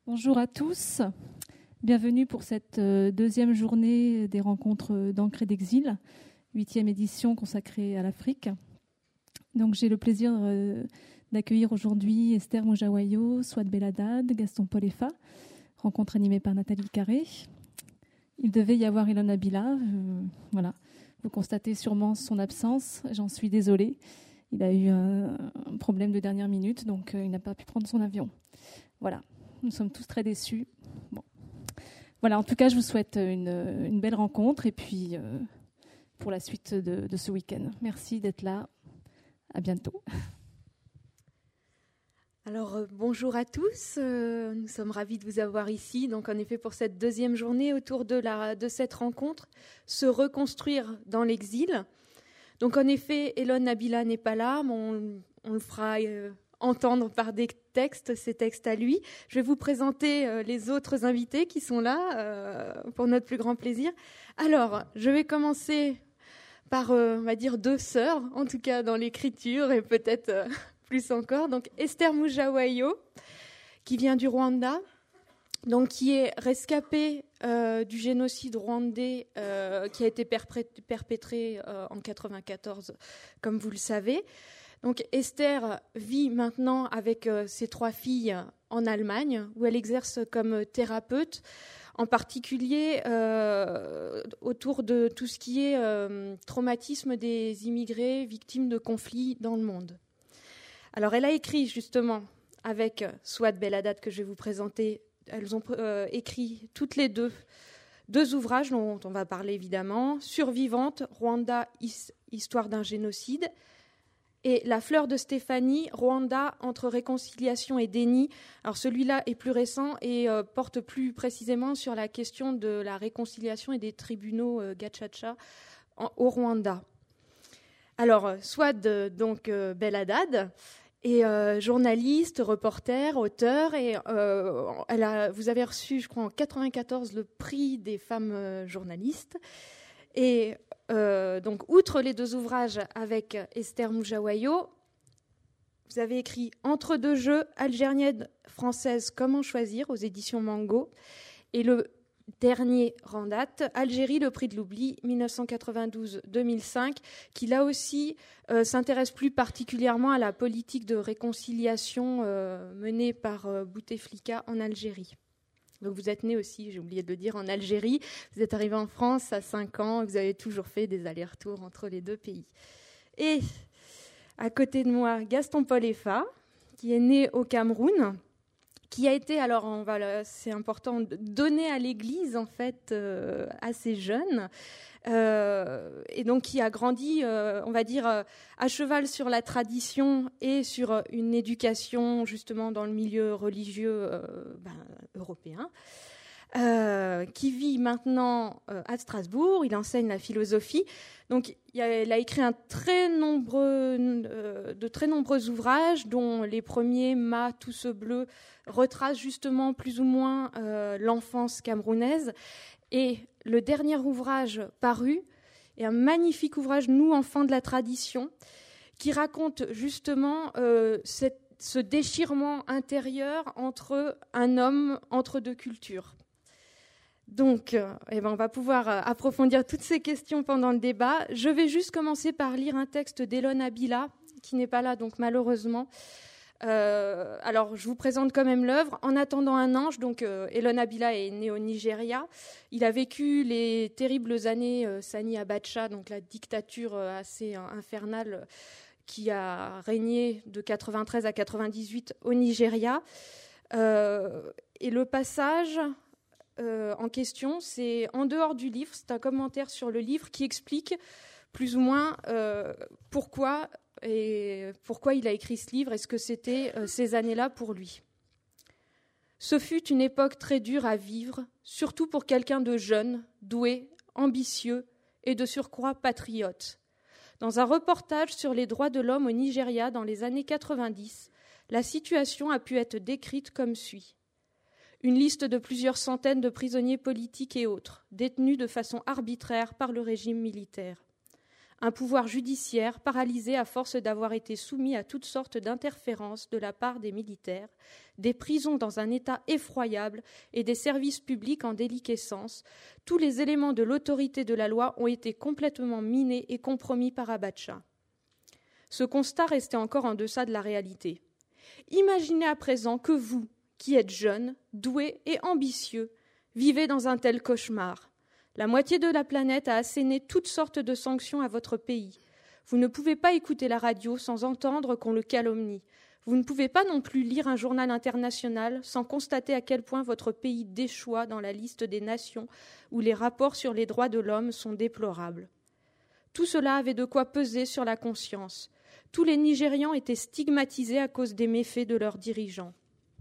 Bonjour à tous, bienvenue pour cette deuxième journée des rencontres d'Ancre et d'Exil, 8e édition consacrée à l'Afrique. Donc j'ai le plaisir d'accueillir aujourd'hui Esther Mojawayo, Souad Belhaddad, Gaston Polefa, rencontre animée par Nathalie Carré. Il devait y avoir Elon Abila, voilà. Vous constatez sûrement son absence, j'en suis désolée. Il a eu un problème de dernière minute, donc il n'a pas pu prendre son avion. Voilà. Nous sommes tous très déçus. Bon. Voilà, en tout cas, je vous souhaite une belle rencontre et puis pour la suite de ce week-end. Merci d'être là. À bientôt. Alors, bonjour à tous. Nous sommes ravis de vous avoir ici. Donc, en effet, pour cette deuxième journée autour de cette rencontre, se reconstruire dans l'exil. Donc, en effet, Elon Abila n'est pas là, mais on le fera entendre par des textes, ces textes à lui. Je vais vous présenter les autres invités qui sont là pour notre plus grand plaisir. Alors, je vais commencer par, on va dire, deux sœurs, en tout cas dans l'écriture et peut-être plus encore. Donc, Esther Mojawayo, qui vient du Rwanda, donc qui est rescapée du génocide rwandais qui a été perpétré en 1994, comme vous le savez. Donc Esther vit maintenant avec ses trois filles en Allemagne, où elle exerce comme thérapeute, en particulier autour de tout ce qui est traumatisme des immigrés victimes de conflits dans le monde. Alors elle a écrit justement avec Souad Belhaddad que je vais vous présenter. Elles ont écrit toutes les deux ouvrages dont on va parler évidemment. Survivante, Rwanda, histoire d'un génocide. Et La fleur de Stéphanie, Rwanda, entre réconciliation et déni. Alors celui-là est plus récent et porte plus précisément sur la question de la réconciliation et des tribunaux Gacaca au Rwanda. Alors, Souad Belhaddad est journaliste, reporter, auteur. Et vous avez reçu, je crois, en 1994 le prix des femmes journalistes. Et donc, outre les deux ouvrages avec Esther Mojawayo, vous avez écrit Entre deux jeux, algérienne française, comment choisir, aux éditions Mango. Et le dernier en date, Algérie, le prix de l'oubli, 1992-2005, qui là aussi s'intéresse plus particulièrement à la politique de réconciliation menée par Bouteflika en Algérie. Donc vous êtes né aussi, j'ai oublié de le dire, en Algérie. Vous êtes arrivé en France à 5 ans et vous avez toujours fait des allers-retours entre les deux pays. Et à côté de moi, Gaston Polefa, qui est né au Cameroun, qui a été, alors c'est important, donné à l'Église en fait assez jeune, et donc qui a grandi, on va dire, à cheval sur la tradition et sur une éducation justement dans le milieu religieux européen, qui vit maintenant à Strasbourg. Il enseigne la philosophie. Donc, il a écrit de très nombreux ouvrages, dont les premiers, Ma, tout ce bleu, retracent justement plus ou moins l'enfance camerounaise. Et le dernier ouvrage paru est un magnifique ouvrage, Nous, enfants de la tradition, qui raconte justement ce déchirement intérieur entre un homme, entre deux cultures. Donc, on va pouvoir approfondir toutes ces questions pendant le débat. Je vais juste commencer par lire un texte d'Elon Abila, qui n'est pas là, donc malheureusement. Alors, je vous présente quand même l'œuvre. En attendant un ange, donc Elon Abila est né au Nigeria. Il a vécu les terribles années Sani Abacha, donc la dictature assez infernale qui a régné de 93 à 98 au Nigeria. Et le passage en question, c'est en dehors du livre, c'est un commentaire sur le livre qui explique plus ou moins pourquoi il a écrit ce livre et ce que c'était ces années-là pour lui. Ce fut une époque très dure à vivre, surtout pour quelqu'un de jeune, doué, ambitieux et de surcroît patriote. Dans un reportage sur les droits de l'homme au Nigeria dans les années 90, la situation a pu être décrite comme suit. Une liste de plusieurs centaines de prisonniers politiques et autres, détenus de façon arbitraire par le régime militaire. un pouvoir judiciaire paralysé à force d'avoir été soumis à toutes sortes d'interférences de la part des militaires, des prisons dans un état effroyable et des services publics en déliquescence. Tous les éléments de l'autorité de la loi ont été complètement minés et compromis par Abacha. Ce constat restait encore en deçà de la réalité. Imaginez à présent que vous, qui êtes jeune, doué et ambitieux, vivez dans un tel cauchemar. La moitié de la planète a asséné toutes sortes de sanctions à votre pays. Vous ne pouvez pas écouter la radio sans entendre qu'on le calomnie. Vous ne pouvez pas non plus lire un journal international sans constater à quel point votre pays déchoit dans la liste des nations où les rapports sur les droits de l'homme sont déplorables. Tout cela avait de quoi peser sur la conscience. Tous les Nigérians étaient stigmatisés à cause des méfaits de leurs dirigeants.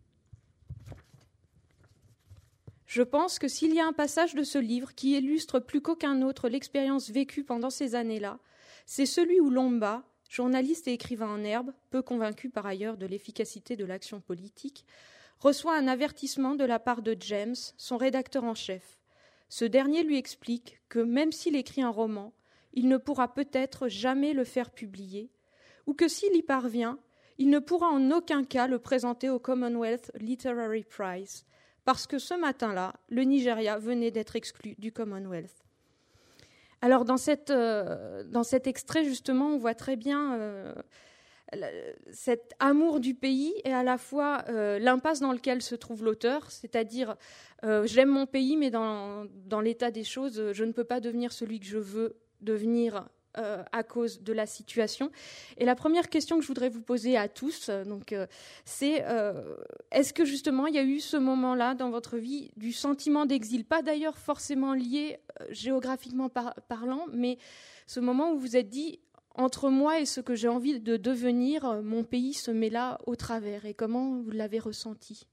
Je pense que s'il y a un passage de ce livre qui illustre plus qu'aucun autre l'expérience vécue pendant ces années-là, c'est celui où Lomba, journaliste et écrivain en herbe, peu convaincu par ailleurs de l'efficacité de l'action politique, reçoit un avertissement de la part de James, son rédacteur en chef. Ce dernier lui explique que même s'il écrit un roman, il ne pourra peut-être jamais le faire publier, ou que s'il y parvient, il ne pourra en aucun cas le présenter au Commonwealth Literary Prize, parce que ce matin-là, le Nigeria venait d'être exclu du Commonwealth. Alors dans cet extrait, justement, on voit très bien cet amour du pays et à la fois l'impasse dans laquelle se trouve l'auteur, c'est-à-dire j'aime mon pays, mais dans l'état des choses, je ne peux pas devenir celui que je veux devenir à cause de la situation. Et la première question que je voudrais vous poser à tous, c'est est-ce que justement il y a eu ce moment-là dans votre vie du sentiment d'exil, pas d'ailleurs forcément lié géographiquement parlant, mais ce moment où vous vous êtes dit entre moi et ce que j'ai envie de devenir, mon pays se met là au travers, et comment vous l'avez ressenti?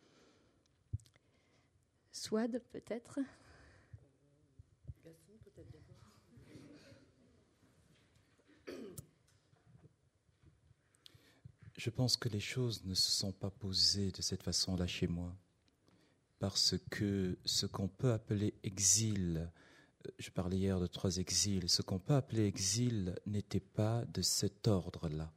Souad, peut-être? Je pense que les choses ne se sont pas posées de cette façon-là chez moi, parce que ce qu'on peut appeler exil, je parlais hier de 3 exils, ce qu'on peut appeler exil n'était pas de cet ordre-là.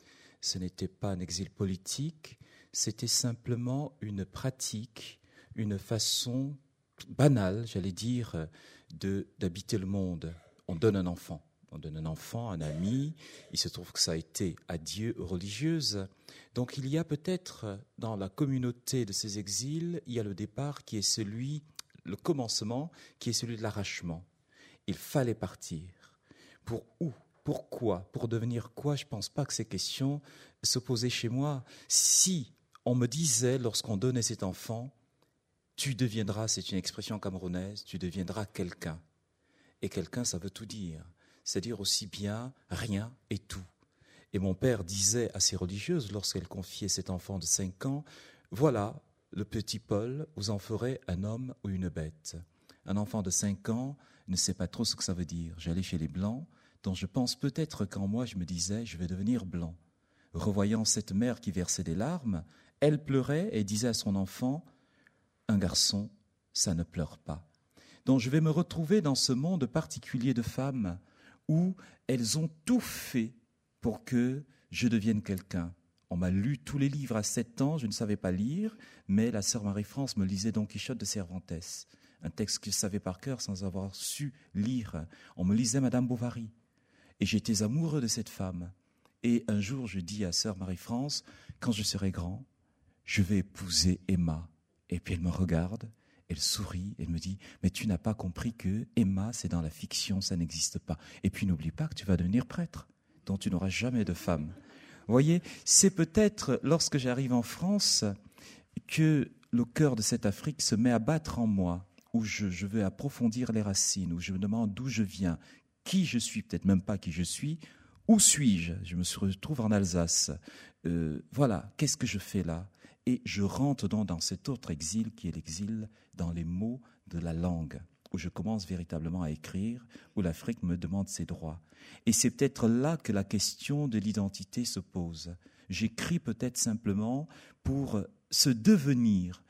Ce n'était pas un exil politique, c'était simplement une pratique, une façon banale, j'allais dire, d'habiter le monde. On donne un enfant. On donne un enfant, un ami, il se trouve que ça a été adieu religieuse. Donc il y a peut-être dans la communauté de ces exils, il y a le départ qui est le commencement qui est celui de l'arrachement. Il fallait partir. Pour où? Pourquoi? Pour devenir quoi? Je ne pense pas que ces questions se posaient chez moi. Si on me disait lorsqu'on donnait cet enfant, tu deviendras, c'est une expression camerounaise, tu deviendras quelqu'un. Et quelqu'un, ça veut tout dire. C'est-à-dire aussi bien rien et tout. Et mon père disait à ces religieuses, lorsqu'elles confiaient cet enfant de 5 ans, « Voilà, le petit Paul, vous en ferez un homme ou une bête. » Un enfant de 5 ans ne sait pas trop ce que ça veut dire. J'allais chez les Blancs, dont je pense peut-être qu'en moi je me disais « je vais devenir blanc ». Revoyant cette mère qui versait des larmes, elle pleurait et disait à son enfant « Un garçon, ça ne pleure pas ». Donc je vais me retrouver dans ce monde particulier de femmes où elles ont tout fait pour que je devienne quelqu'un. On m'a lu tous les livres à 7 ans, je ne savais pas lire, mais la sœur Marie-France me lisait Don Quichotte de Cervantes, un texte que je savais par cœur sans avoir su lire. On me lisait Madame Bovary, et j'étais amoureux de cette femme. Et un jour, je dis à sœur Marie-France, quand je serai grand, je vais épouser Emma. Et puis elle me regarde, elle sourit, elle me dit « Mais tu n'as pas compris que Emma, c'est dans la fiction, ça n'existe pas. Et puis n'oublie pas que tu vas devenir prêtre, dont tu n'auras jamais de femme. » Vous voyez, c'est peut-être lorsque j'arrive en France que le cœur de cette Afrique se met à battre en moi, où je veux approfondir les racines, où je me demande d'où je viens, qui je suis, peut-être même pas qui je suis, où suis-je? Je me retrouve en Alsace. Voilà, qu'est-ce que je fais là? Et je rentre donc dans cet autre exil qui est l'exil dans les mots de la langue, où je commence véritablement à écrire, où l'Afrique me demande ses droits. Et c'est peut-être là que la question de l'identité se pose. J'écris peut-être simplement pour ce devenir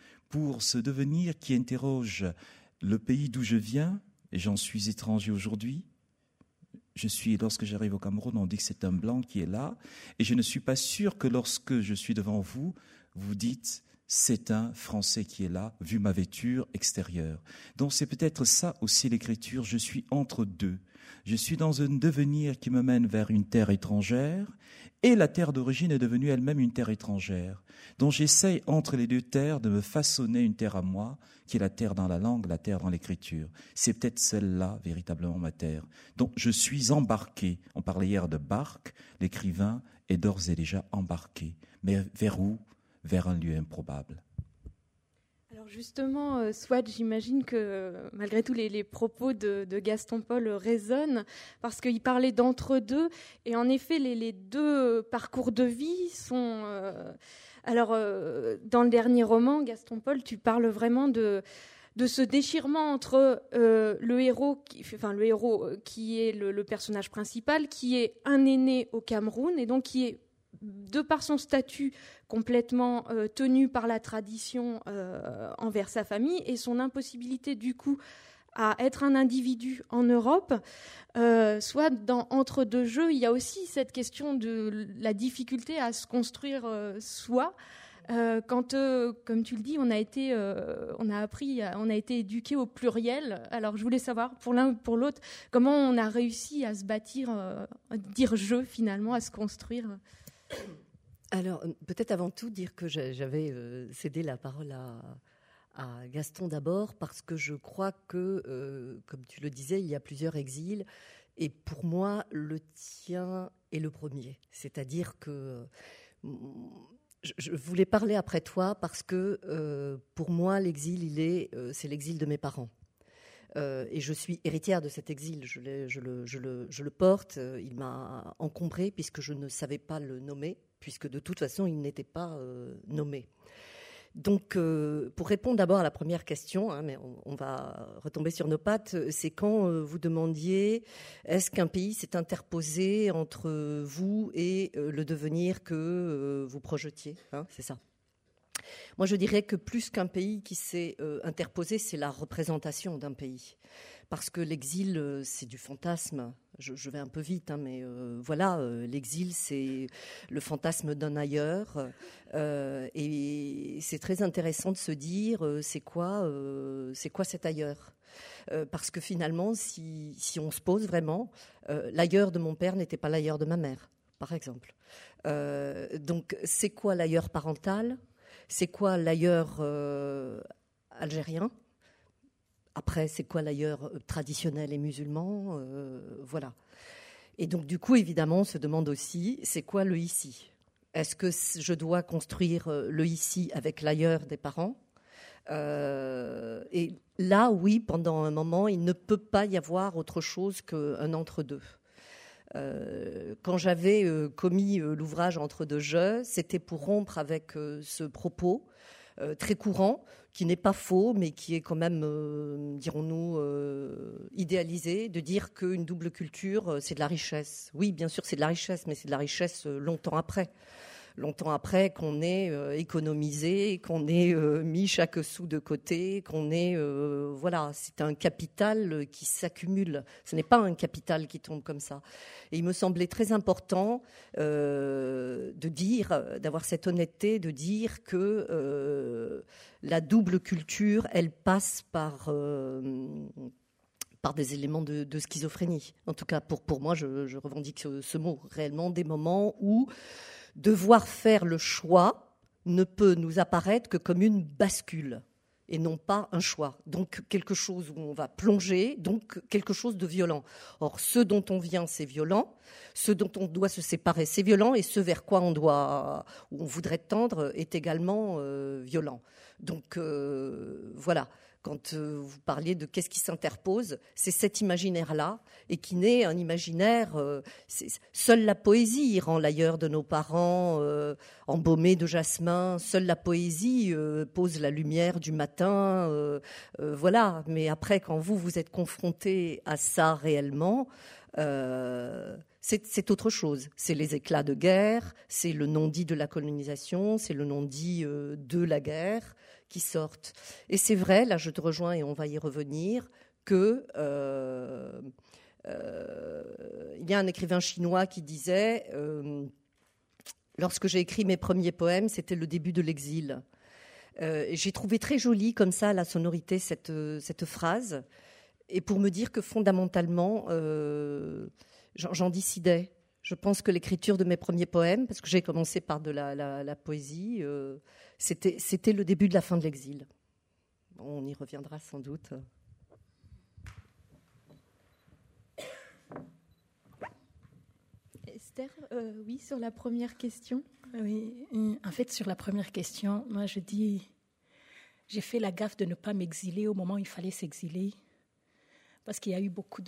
qui interroge le pays d'où je viens, et j'en suis étranger aujourd'hui. lorsque j'arrive au Cameroun, on dit que c'est un blanc qui est là, et je ne suis pas sûr que lorsque je suis devant vous, vous dites c'est un Français qui est là, vu ma vêture extérieure. Donc c'est peut-être ça aussi l'écriture, je suis entre deux. Je suis dans un devenir qui me mène vers une terre étrangère, et la terre d'origine est devenue elle-même une terre étrangère. Donc j'essaye entre les deux terres de me façonner une terre à moi, qui est la terre dans la langue, la terre dans l'écriture. C'est peut-être celle-là, véritablement, ma terre. Donc je suis embarqué. On parlait hier de barque. L'écrivain est d'ores et déjà embarqué. Mais vers où ? Vers un lieu improbable. Alors justement, Swat, j'imagine que malgré tout les propos de Gaston Paul résonnent, parce qu'il parlait d'entre-deux. Et en effet, les deux parcours de vie sont... dans le dernier roman, Gaston Paul, tu parles vraiment de ce déchirement entre le héros qui est le personnage principal, qui est un aîné au Cameroun, et donc qui est, de par son statut complètement tenu par la tradition envers sa famille, et son impossibilité du coup à être un individu en Europe, soit dans Entre deux jeux, il y a aussi cette question de la difficulté à se construire soi. Quand, comme tu le dis, on a été éduqué au pluriel. Alors, je voulais savoir, pour l'un ou pour l'autre, comment on a réussi à se bâtir, dire je finalement, à se construire. Alors, peut-être avant tout dire que j'avais cédé la parole à Gaston d'abord, parce que je crois que, comme tu le disais, il y a plusieurs exils, et pour moi, le tien est le premier. C'est-à-dire que je voulais parler après toi, parce que pour moi, l'exil, c'est l'exil de mes parents. Et je suis héritière de cet exil, je le porte, il m'a encombrée puisque je ne savais pas le nommer, puisque de toute façon il n'était pas nommé. Donc pour répondre d'abord à la première question, mais on va retomber sur nos pattes, c'est quand vous demandiez est-ce qu'un pays s'est interposé entre vous et le devenir que vous projetiez, c'est ça. Moi, je dirais que plus qu'un pays qui s'est interposé, c'est la représentation d'un pays. Parce que l'exil, c'est du fantasme. Je vais un peu vite, mais voilà, l'exil, c'est le fantasme d'un ailleurs. Et c'est très intéressant de se dire, c'est quoi cet ailleurs ? Parce que finalement, si on se pose vraiment, l'ailleurs de mon père n'était pas l'ailleurs de ma mère, par exemple. Donc, c'est quoi l'ailleurs parental ? C'est quoi l'ailleurs algérien ? Après, c'est quoi l'ailleurs traditionnel et musulman ? Voilà. Et donc, du coup, évidemment, on se demande aussi, c'est quoi le ici ? Est-ce que je dois construire le ici avec l'ailleurs des parents ? Et là, oui, pendant un moment, il ne peut pas y avoir autre chose qu'un entre-deux. Quand j'avais commis l'ouvrage Entre deux jeux, c'était pour rompre avec ce propos très courant, qui n'est pas faux, mais qui est quand même, dirons-nous, idéalisé, de dire qu'une double culture, c'est de la richesse. Oui, bien sûr, c'est de la richesse, mais c'est de la richesse longtemps après qu'on ait économisé, qu'on ait mis chaque sou de côté, qu'on ait... voilà, c'est un capital qui s'accumule. Ce n'est pas un capital qui tombe comme ça. Et il me semblait très important d'avoir cette honnêteté, de dire que la double culture, elle passe par des éléments de schizophrénie. En tout cas, pour moi, je revendique ce mot. Réellement, des moments où devoir faire le choix ne peut nous apparaître que comme une bascule et non pas un choix. Donc quelque chose où on va plonger, donc quelque chose de violent. Or, ce dont on vient, c'est violent. Ce dont on doit se séparer, c'est violent. Et ce vers quoi où on voudrait tendre est également violent. Donc voilà. Quand vous parliez de qu'est-ce qui s'interpose, c'est cet imaginaire-là, et qui n'est un imaginaire... seule la poésie rend l'ailleurs de nos parents embaumé de jasmin. Seule la poésie pose la lumière du matin. Voilà. Mais après, quand vous êtes confronté à ça réellement... c'est autre chose. C'est les éclats de guerre, c'est le non-dit de la colonisation, c'est le non-dit de la guerre qui sortent. Et c'est vrai, là je te rejoins et on va y revenir, que Il y a un écrivain chinois qui disait lorsque j'ai écrit mes premiers poèmes, c'était le début de l'exil. J'ai trouvé très jolie comme ça la sonorité cette phrase, et pour me dire que fondamentalement j'en décidais. Je pense que l'écriture de mes premiers poèmes, parce que j'ai commencé par de la poésie, c'était le début de la fin de l'exil. On y reviendra sans doute. Esther, oui, sur la première question. Oui, en fait, sur la première question, moi je dis, j'ai fait la gaffe de ne pas m'exiler au moment où il fallait s'exiler, parce qu'il y a eu beaucoup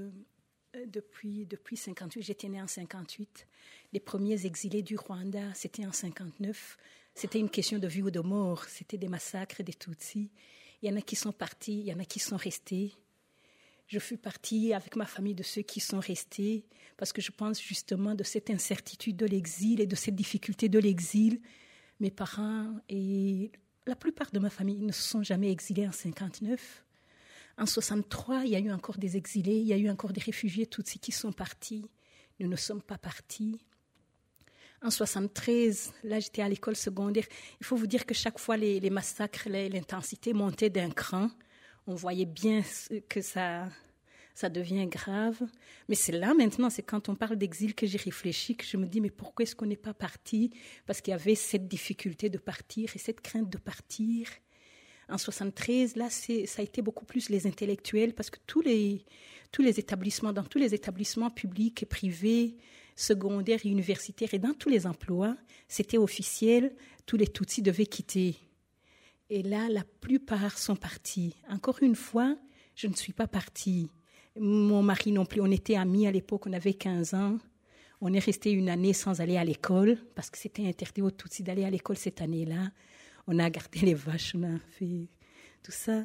depuis 58, j'étais née en 58, les premiers exilés du Rwanda, c'était en 59, c'était une question de vie ou de mort, c'était des massacres, des Tutsis. Il y en a qui sont partis, il y en a qui sont restés. Je fus partie avec ma famille de ceux qui sont restés, parce que je pense justement de cette incertitude de l'exil et de cette difficulté de l'exil. Mes parents et la plupart de ma famille ne se sont jamais exilés en 59. En 63, il y a eu encore des exilés, il y a eu encore des réfugiés Tutsis qui sont partis. Nous ne sommes pas partis. En 73, là j'étais à l'école secondaire. Il faut vous dire que chaque fois les massacres, l'intensité montait d'un cran. On voyait bien que ça devient grave. Mais c'est là maintenant, c'est quand on parle d'exil que j'ai réfléchi, que je me dis mais pourquoi est-ce qu'on n'est pas parti? Parce qu'il y avait cette difficulté de partir et cette crainte de partir. En 73, là, ça a été beaucoup plus les intellectuels, parce que tous les établissements, dans tous les établissements publics et privés, secondaires et universitaires, et dans tous les emplois, c'était officiel, tous les Tutsis devaient quitter. Et là, la plupart sont partis. Encore une fois, je ne suis pas partie. Mon mari non plus, on était amis à l'époque, on avait 15 ans. On est resté une année sans aller à l'école, parce que c'était interdit aux Tutsis d'aller à l'école cette année-là. On a gardé les vaches, on a fait tout ça.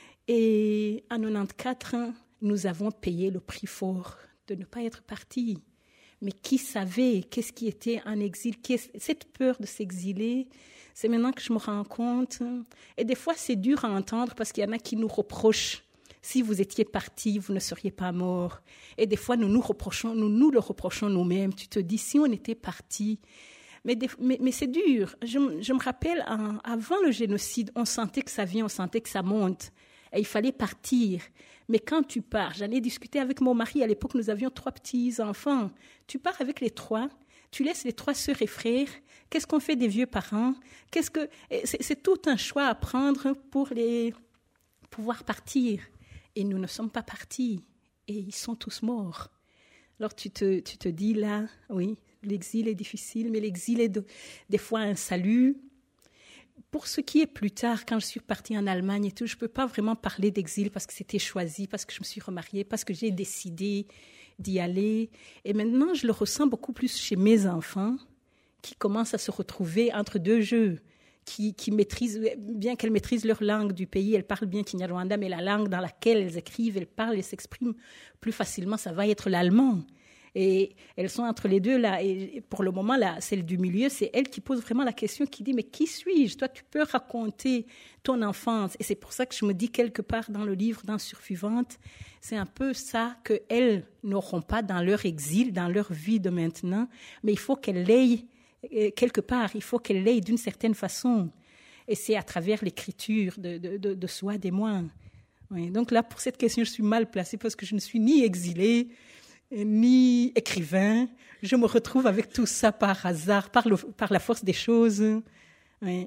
Et en 94, nous avons payé le prix fort de ne pas être partis. Mais qui savait qu'est-ce qui était en exil? Cette peur de s'exiler, c'est maintenant que je me rends compte. Et des fois, c'est dur à entendre parce qu'il y en a qui nous reprochent. Si vous étiez partis, vous ne seriez pas morts. Et des fois, nous le reprochons nous-mêmes. Tu te dis, si on était partis... Mais c'est dur. Je me rappelle, avant le génocide, on sentait que ça vient, on sentait que ça monte. Et il fallait partir. Mais quand tu pars, j'en ai discuté avec mon mari. À l'époque, nous avions 3 petits-enfants. Tu pars avec les 3, tu laisses les 3 sœurs et frères. Qu'est-ce qu'on fait des vieux parents? C'est tout un choix à prendre pour pouvoir partir. Et nous ne sommes pas partis. Et ils sont tous morts. Alors tu te dis là, oui, l'exil est difficile, mais l'exil est des fois un salut. Pour ce qui est plus tard, quand je suis partie en Allemagne et tout, je ne peux pas vraiment parler d'exil parce que c'était choisi, parce que je me suis remariée, parce que j'ai décidé d'y aller. Et maintenant, je le ressens beaucoup plus chez mes enfants qui commencent à se retrouver entre deux jeux, qui maîtrisent, bien qu'elles maîtrisent leur langue du pays, elles parlent bien Kinyarwanda, mais la langue dans laquelle elles écrivent, elles parlent, elles s'expriment plus facilement, ça va être l'allemand. Et elles sont entre les deux là. Et pour le moment, là, celle du milieu, c'est elle qui pose vraiment la question, qui dit « Mais qui suis-je » Toi, tu peux raconter ton enfance. Et c'est pour ça que je me dis quelque part dans le livre, dans Survivante, c'est un peu ça qu'elles n'auront pas dans leur exil, dans leur vie de maintenant. Mais il faut qu'elles l'aient quelque part, il faut qu'elles l'aient d'une certaine façon. Et c'est à travers l'écriture de soi des moines. Oui, donc là, pour cette question, je suis mal placée parce que je ne suis ni exilée, ni écrivain. Je me retrouve avec tout ça par hasard, par la force des choses. Oui.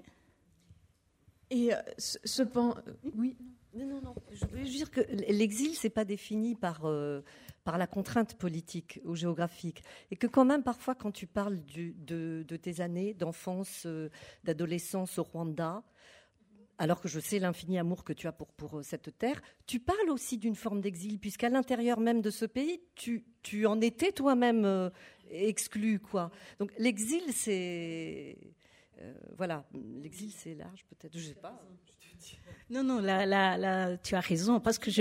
Et cependant, oui. Non. Je veux dire que l'exil, c'est pas défini par la contrainte politique ou géographique, et que quand même parfois, quand tu parles de tes années d'enfance, d'adolescence au Rwanda, alors que je sais l'infini amour que tu as pour cette terre, tu parles aussi d'une forme d'exil, puisqu'à l'intérieur même de ce pays, tu en étais toi-même exclu, quoi. Donc l'exil, c'est... voilà, l'exil, c'est large, peut-être, je ne sais pas. Non, là, tu as raison, parce que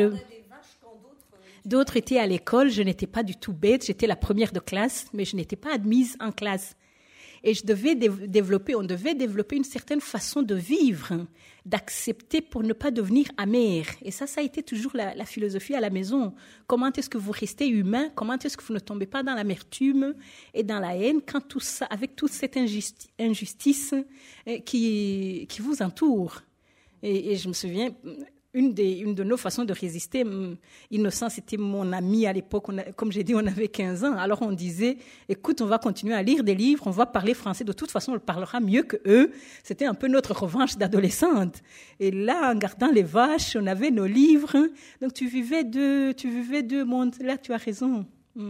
d'autres étaient à l'école, je n'étais pas du tout bête, j'étais la première de classe, mais je n'étais pas admise en classe. Et on devait développer une certaine façon de vivre, d'accepter pour ne pas devenir amer. Et ça a été toujours la philosophie à la maison. Comment est-ce que vous restez humain? Comment est-ce que vous ne tombez pas dans l'amertume et dans la haine quand tout ça, avec toute cette injustice qui vous entoure? Et je me souviens, une de nos façons de résister, Innocent, c'était mon ami à l'époque, comme j'ai dit, on avait 15 ans, alors on disait, écoute, on va continuer à lire des livres, on va parler français, de toute façon, on le parlera mieux qu'eux. C'était un peu notre revanche d'adolescente. Et là, en gardant les vaches, on avait nos livres, donc tu vivais deux mondes, là tu as raison.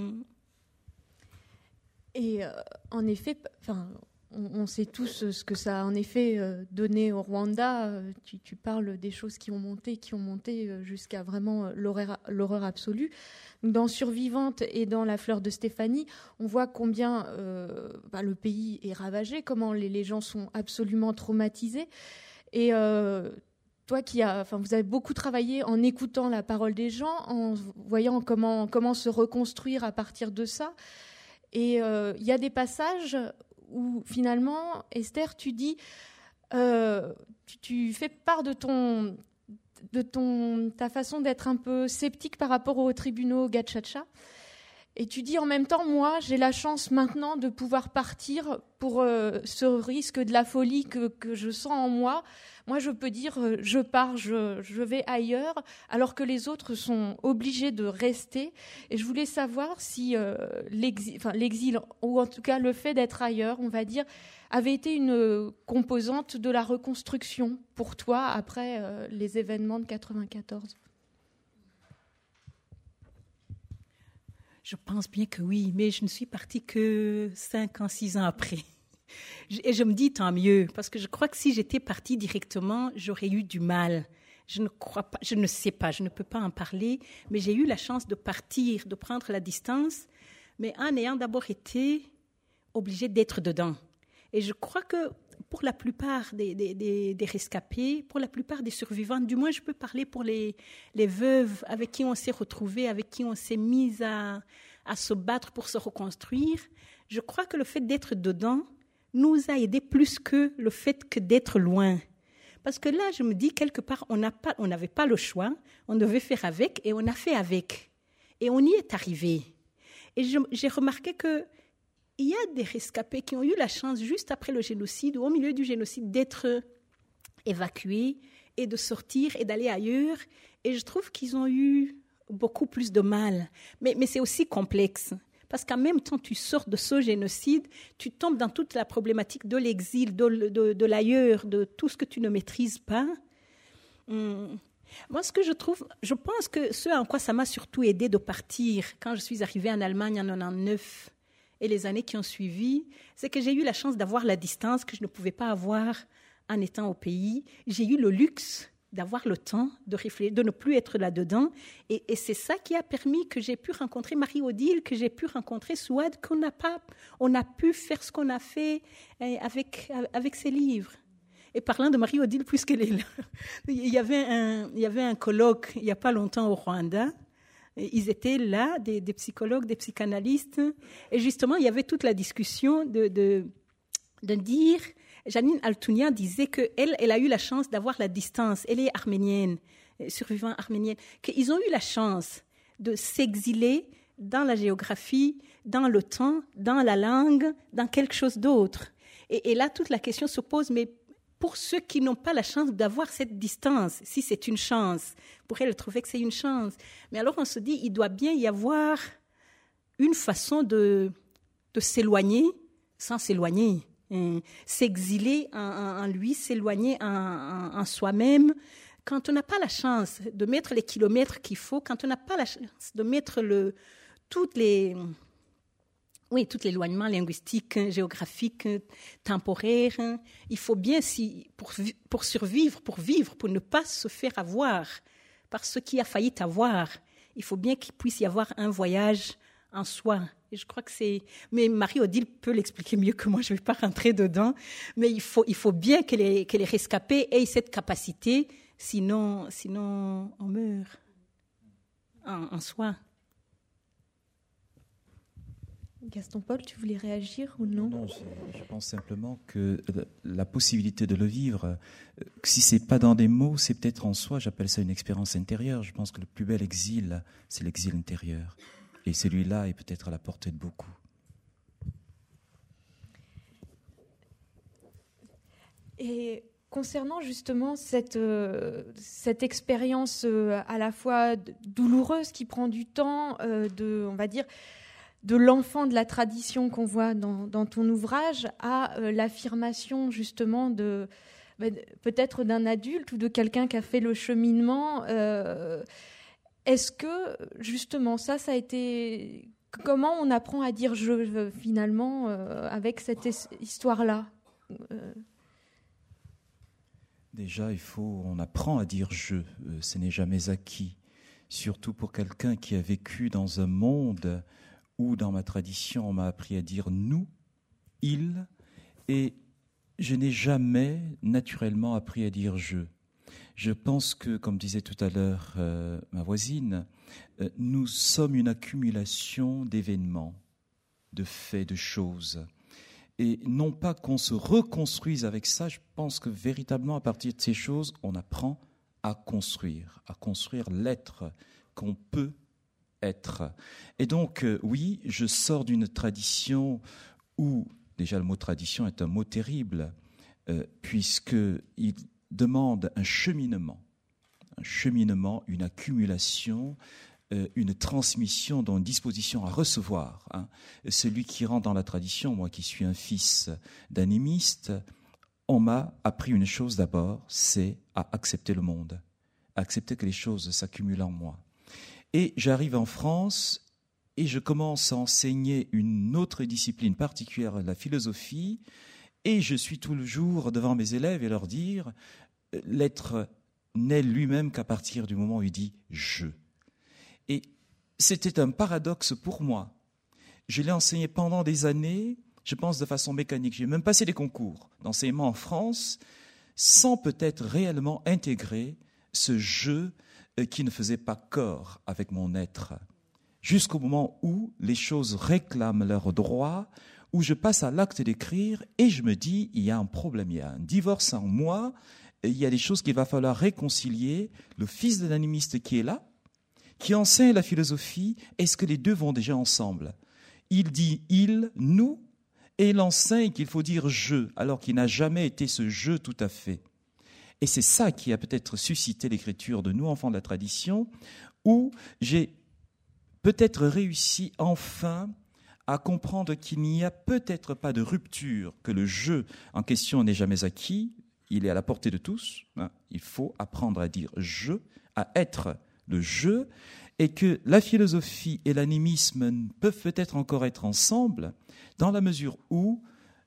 Et en effet, on sait tous ce que ça a en effet donné au Rwanda. Tu parles des choses qui ont monté jusqu'à vraiment l'horreur absolue. Dans Survivante et dans La fleur de Stéphanie, on voit combien le pays est ravagé, comment les gens sont absolument traumatisés. Et toi vous avez beaucoup travaillé en écoutant la parole des gens, en voyant comment se reconstruire à partir de ça. Et il y a des passages où finalement, Esther, tu dis, tu fais part de ta façon d'être un peu sceptique par rapport aux tribunaux Gachacha. Et tu dis en même temps, moi, j'ai la chance maintenant de pouvoir partir pour ce risque de la folie que je sens en moi. Moi, je peux dire, je pars, je vais ailleurs, alors que les autres sont obligés de rester. Et je voulais savoir si l'exil, ou en tout cas le fait d'être ailleurs, on va dire, avait été une composante de la reconstruction pour toi après les événements de 94. Je pense bien que oui, mais je ne suis partie que 5 ans, 6 ans après. Et je me dis tant mieux, parce que je crois que si j'étais partie directement, j'aurais eu du mal. Je ne crois pas, je ne sais pas, je ne peux pas en parler, mais j'ai eu la chance de partir, de prendre la distance, mais en ayant d'abord été obligée d'être dedans. Et je crois que pour la plupart des rescapés, pour la plupart des survivants, du moins je peux parler pour les veuves avec qui on s'est retrouvés, avec qui on s'est mis à se battre pour se reconstruire, je crois que le fait d'être dedans nous a aidés plus que le fait que d'être loin. Parce que là, je me dis, quelque part, on n'avait pas le choix, on devait faire avec, et on a fait avec. Et on y est arrivé. Et j'ai remarqué qu'il y a des rescapés qui ont eu la chance, juste après le génocide, ou au milieu du génocide, d'être évacués et de sortir et d'aller ailleurs. Et je trouve qu'ils ont eu beaucoup plus de mal. Mais c'est aussi complexe. Parce qu'en même temps, tu sors de ce génocide, tu tombes dans toute la problématique de l'exil, de l'ailleurs, de tout ce que tu ne maîtrises pas. Moi, ce que je pense que ce en quoi ça m'a surtout aidé de partir quand je suis arrivée en Allemagne en 1999 et les années qui ont suivi, c'est que j'ai eu la chance d'avoir la distance que je ne pouvais pas avoir en étant au pays. J'ai eu le luxe d'avoir le temps de réfléchir, de ne plus être là-dedans. Et c'est ça qui a permis que j'ai pu rencontrer Marie-Odile, que j'ai pu rencontrer Souad, on a pu faire ce qu'on a fait avec ses livres. Et parlant de Marie-Odile, puisqu'elle est là, il y avait un colloque il n'y a pas longtemps au Rwanda. Ils étaient là, des psychologues, des psychanalystes. Et justement, il y avait toute la discussion de dire... Janine Altounia disait qu'elle a eu la chance d'avoir la distance. Elle est arménienne, survivante arménienne. Qu'ils ont eu la chance de s'exiler dans la géographie, dans le temps, dans la langue, dans quelque chose d'autre. Et là, toute la question se pose, mais pour ceux qui n'ont pas la chance d'avoir cette distance, si c'est une chance, pour elle trouvait que c'est une chance. Mais alors on se dit, il doit bien y avoir une façon de s'éloigner sans s'éloigner. S'exiler en lui, s'éloigner en soi-même. Quand on n'a pas la chance de mettre les kilomètres qu'il faut, quand on n'a pas la chance de mettre tout l'éloignement linguistique, géographique, temporaire, il faut bien, pour survivre, pour vivre, pour ne pas se faire avoir par ce qui a failli t'avoir, il faut bien qu'il puisse y avoir un voyage en soi. Et je crois que c'est... Mais Marie-Odile peut l'expliquer mieux que moi, je ne vais pas rentrer dedans. Mais il faut bien que les rescapés aient cette capacité, sinon on meurt en soi. Gaston-Paul, tu voulais réagir ou non? Non, je pense simplement que la possibilité de le vivre, si ce n'est pas dans des mots, c'est peut-être en soi, j'appelle ça une expérience intérieure. Je pense que le plus bel exil, c'est l'exil intérieur. Et celui-là est peut-être à la portée de beaucoup. Et concernant justement cette expérience à la fois douloureuse qui prend du temps, on va dire, de l'enfant de la tradition qu'on voit dans ton ouvrage à l'affirmation justement peut-être d'un adulte ou de quelqu'un qui a fait le cheminement. Est-ce que justement ça a été... Comment on apprend à dire « je » finalement avec cette histoire-là? Déjà, on apprend à dire « je ». Ce n'est jamais acquis. Surtout pour quelqu'un qui a vécu dans un monde où, dans ma tradition, on m'a appris à dire « nous »,« il ». Et je n'ai jamais naturellement appris à dire « je ». Je pense que, comme disait tout à l'heure ma voisine, nous sommes une accumulation d'événements, de faits, de choses. Et non pas qu'on se reconstruise avec ça, je pense que véritablement à partir de ces choses, on apprend à construire l'être qu'on peut être. Et donc, oui, je sors d'une tradition où, déjà le mot tradition est un mot terrible, puisqu'il demande un cheminement, une accumulation, une transmission, dont une disposition à recevoir. Celui qui rentre dans la tradition, moi qui suis un fils d'animiste, on m'a appris une chose d'abord, c'est à accepter le monde, accepter que les choses s'accumulent en moi. Et j'arrive en France et je commence à enseigner une autre discipline particulière, la philosophie, et je suis tout le jour devant mes élèves et leur dire l'être n'est lui-même qu'à partir du moment où il dit « je ». Et c'était un paradoxe pour moi. Je l'ai enseigné pendant des années, je pense de façon mécanique. J'ai même passé des concours d'enseignement en France sans peut-être réellement intégrer ce jeu qui ne faisait pas corps avec mon être. Jusqu'au moment où les choses réclament leurs droits, où je passe à l'acte d'écrire et je me dis, il y a un problème, il y a un divorce en moi, il y a des choses qu'il va falloir réconcilier. Le fils de l'animiste qui est là, qui enseigne la philosophie, est-ce que les deux vont déjà ensemble? Il dit « il »,« nous », et il enseigne qu'il faut dire « je », alors qu'il n'a jamais été ce « je » tout à fait. Et c'est ça qui a peut-être suscité l'écriture de nous, enfants de la tradition, où j'ai peut-être réussi enfin à comprendre qu'il n'y a peut-être pas de rupture, que le « je » en question n'est jamais acquis, il est à la portée de tous. Il faut apprendre à dire « je », à être le jeu, et que la philosophie et l'animisme peuvent peut-être encore être ensemble, dans la mesure où,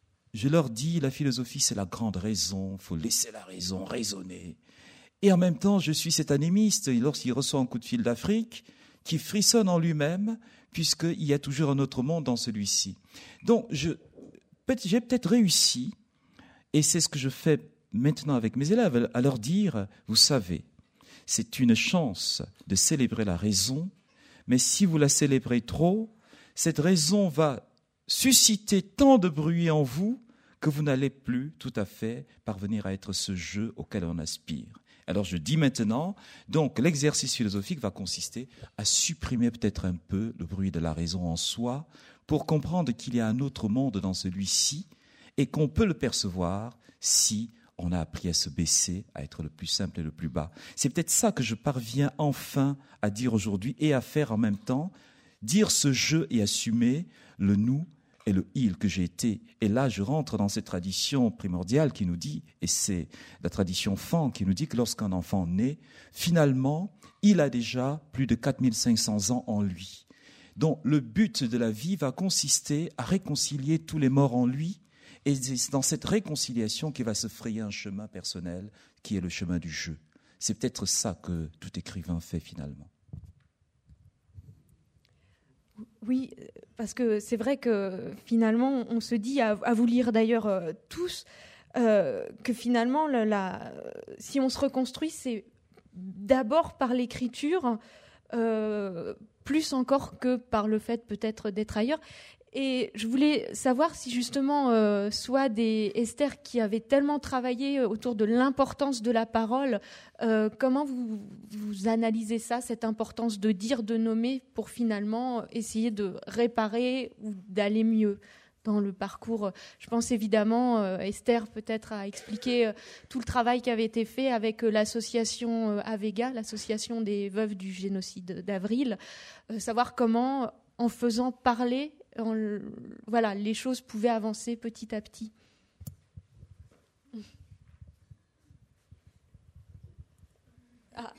je leur dis, la philosophie c'est la grande raison, il faut laisser la raison raisonner. Et en même temps, je suis cet animiste, et lorsqu'il reçoit un coup de fil d'Afrique, qui frissonne en lui-même, puisqu'il y a toujours un autre monde dans celui-ci. Donc, j'ai peut-être réussi, et c'est ce que je fais maintenant avec mes élèves, à leur dire, vous savez, c'est une chance de célébrer la raison, mais si vous la célébrez trop, cette raison va susciter tant de bruit en vous que vous n'allez plus tout à fait parvenir à être ce jeu auquel on aspire. Alors je dis maintenant, donc l'exercice philosophique va consister à supprimer peut-être un peu le bruit de la raison en soi pour comprendre qu'il y a un autre monde dans celui-ci et qu'on peut le percevoir si on a appris à se baisser, à être le plus simple et le plus bas. C'est peut-être ça que je parviens enfin à dire aujourd'hui et à faire en même temps, dire ce je et assumer le nous et le il que j'ai été. Et là, je rentre dans cette tradition primordiale qui nous dit, et c'est la tradition Fan qui nous dit que lorsqu'un enfant naît, finalement, il a déjà plus de 4500 ans en lui. Donc le but de la vie va consister à réconcilier tous les morts en lui. Et c'est dans cette réconciliation qu'il va se frayer un chemin personnel qui est le chemin du jeu. C'est peut-être ça que tout écrivain fait finalement. Oui, parce que c'est vrai que finalement, on se dit, à vous lire d'ailleurs tous, que finalement, si on se reconstruit, c'est d'abord par l'écriture, plus encore que par le fait peut-être d'être ailleurs. Et je voulais savoir si justement Souad et Esther, qui avaient tellement travaillé autour de l'importance de la parole, comment vous analysez ça, cette importance de dire, de nommer, pour finalement essayer de réparer ou d'aller mieux dans le parcours. Je pense évidemment, Esther peut-être a expliqué tout le travail qui avait été fait avec l'association Avega, l'association des veuves du génocide d'Avril, savoir comment, en faisant parler, voilà, les choses pouvaient avancer petit à petit. Ah.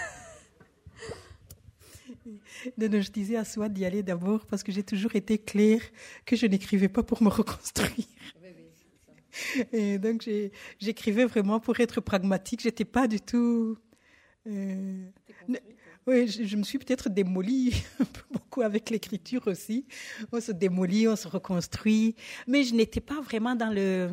Non, je disais à Souad d'y aller d'abord parce que j'ai toujours été claire que je n'écrivais pas pour me reconstruire. Et donc j'écrivais vraiment pour être pragmatique. J'étais pas du tout. Oui, je me suis peut-être démolie beaucoup avec l'écriture aussi. On se démolit, on se reconstruit, mais je n'étais pas vraiment dans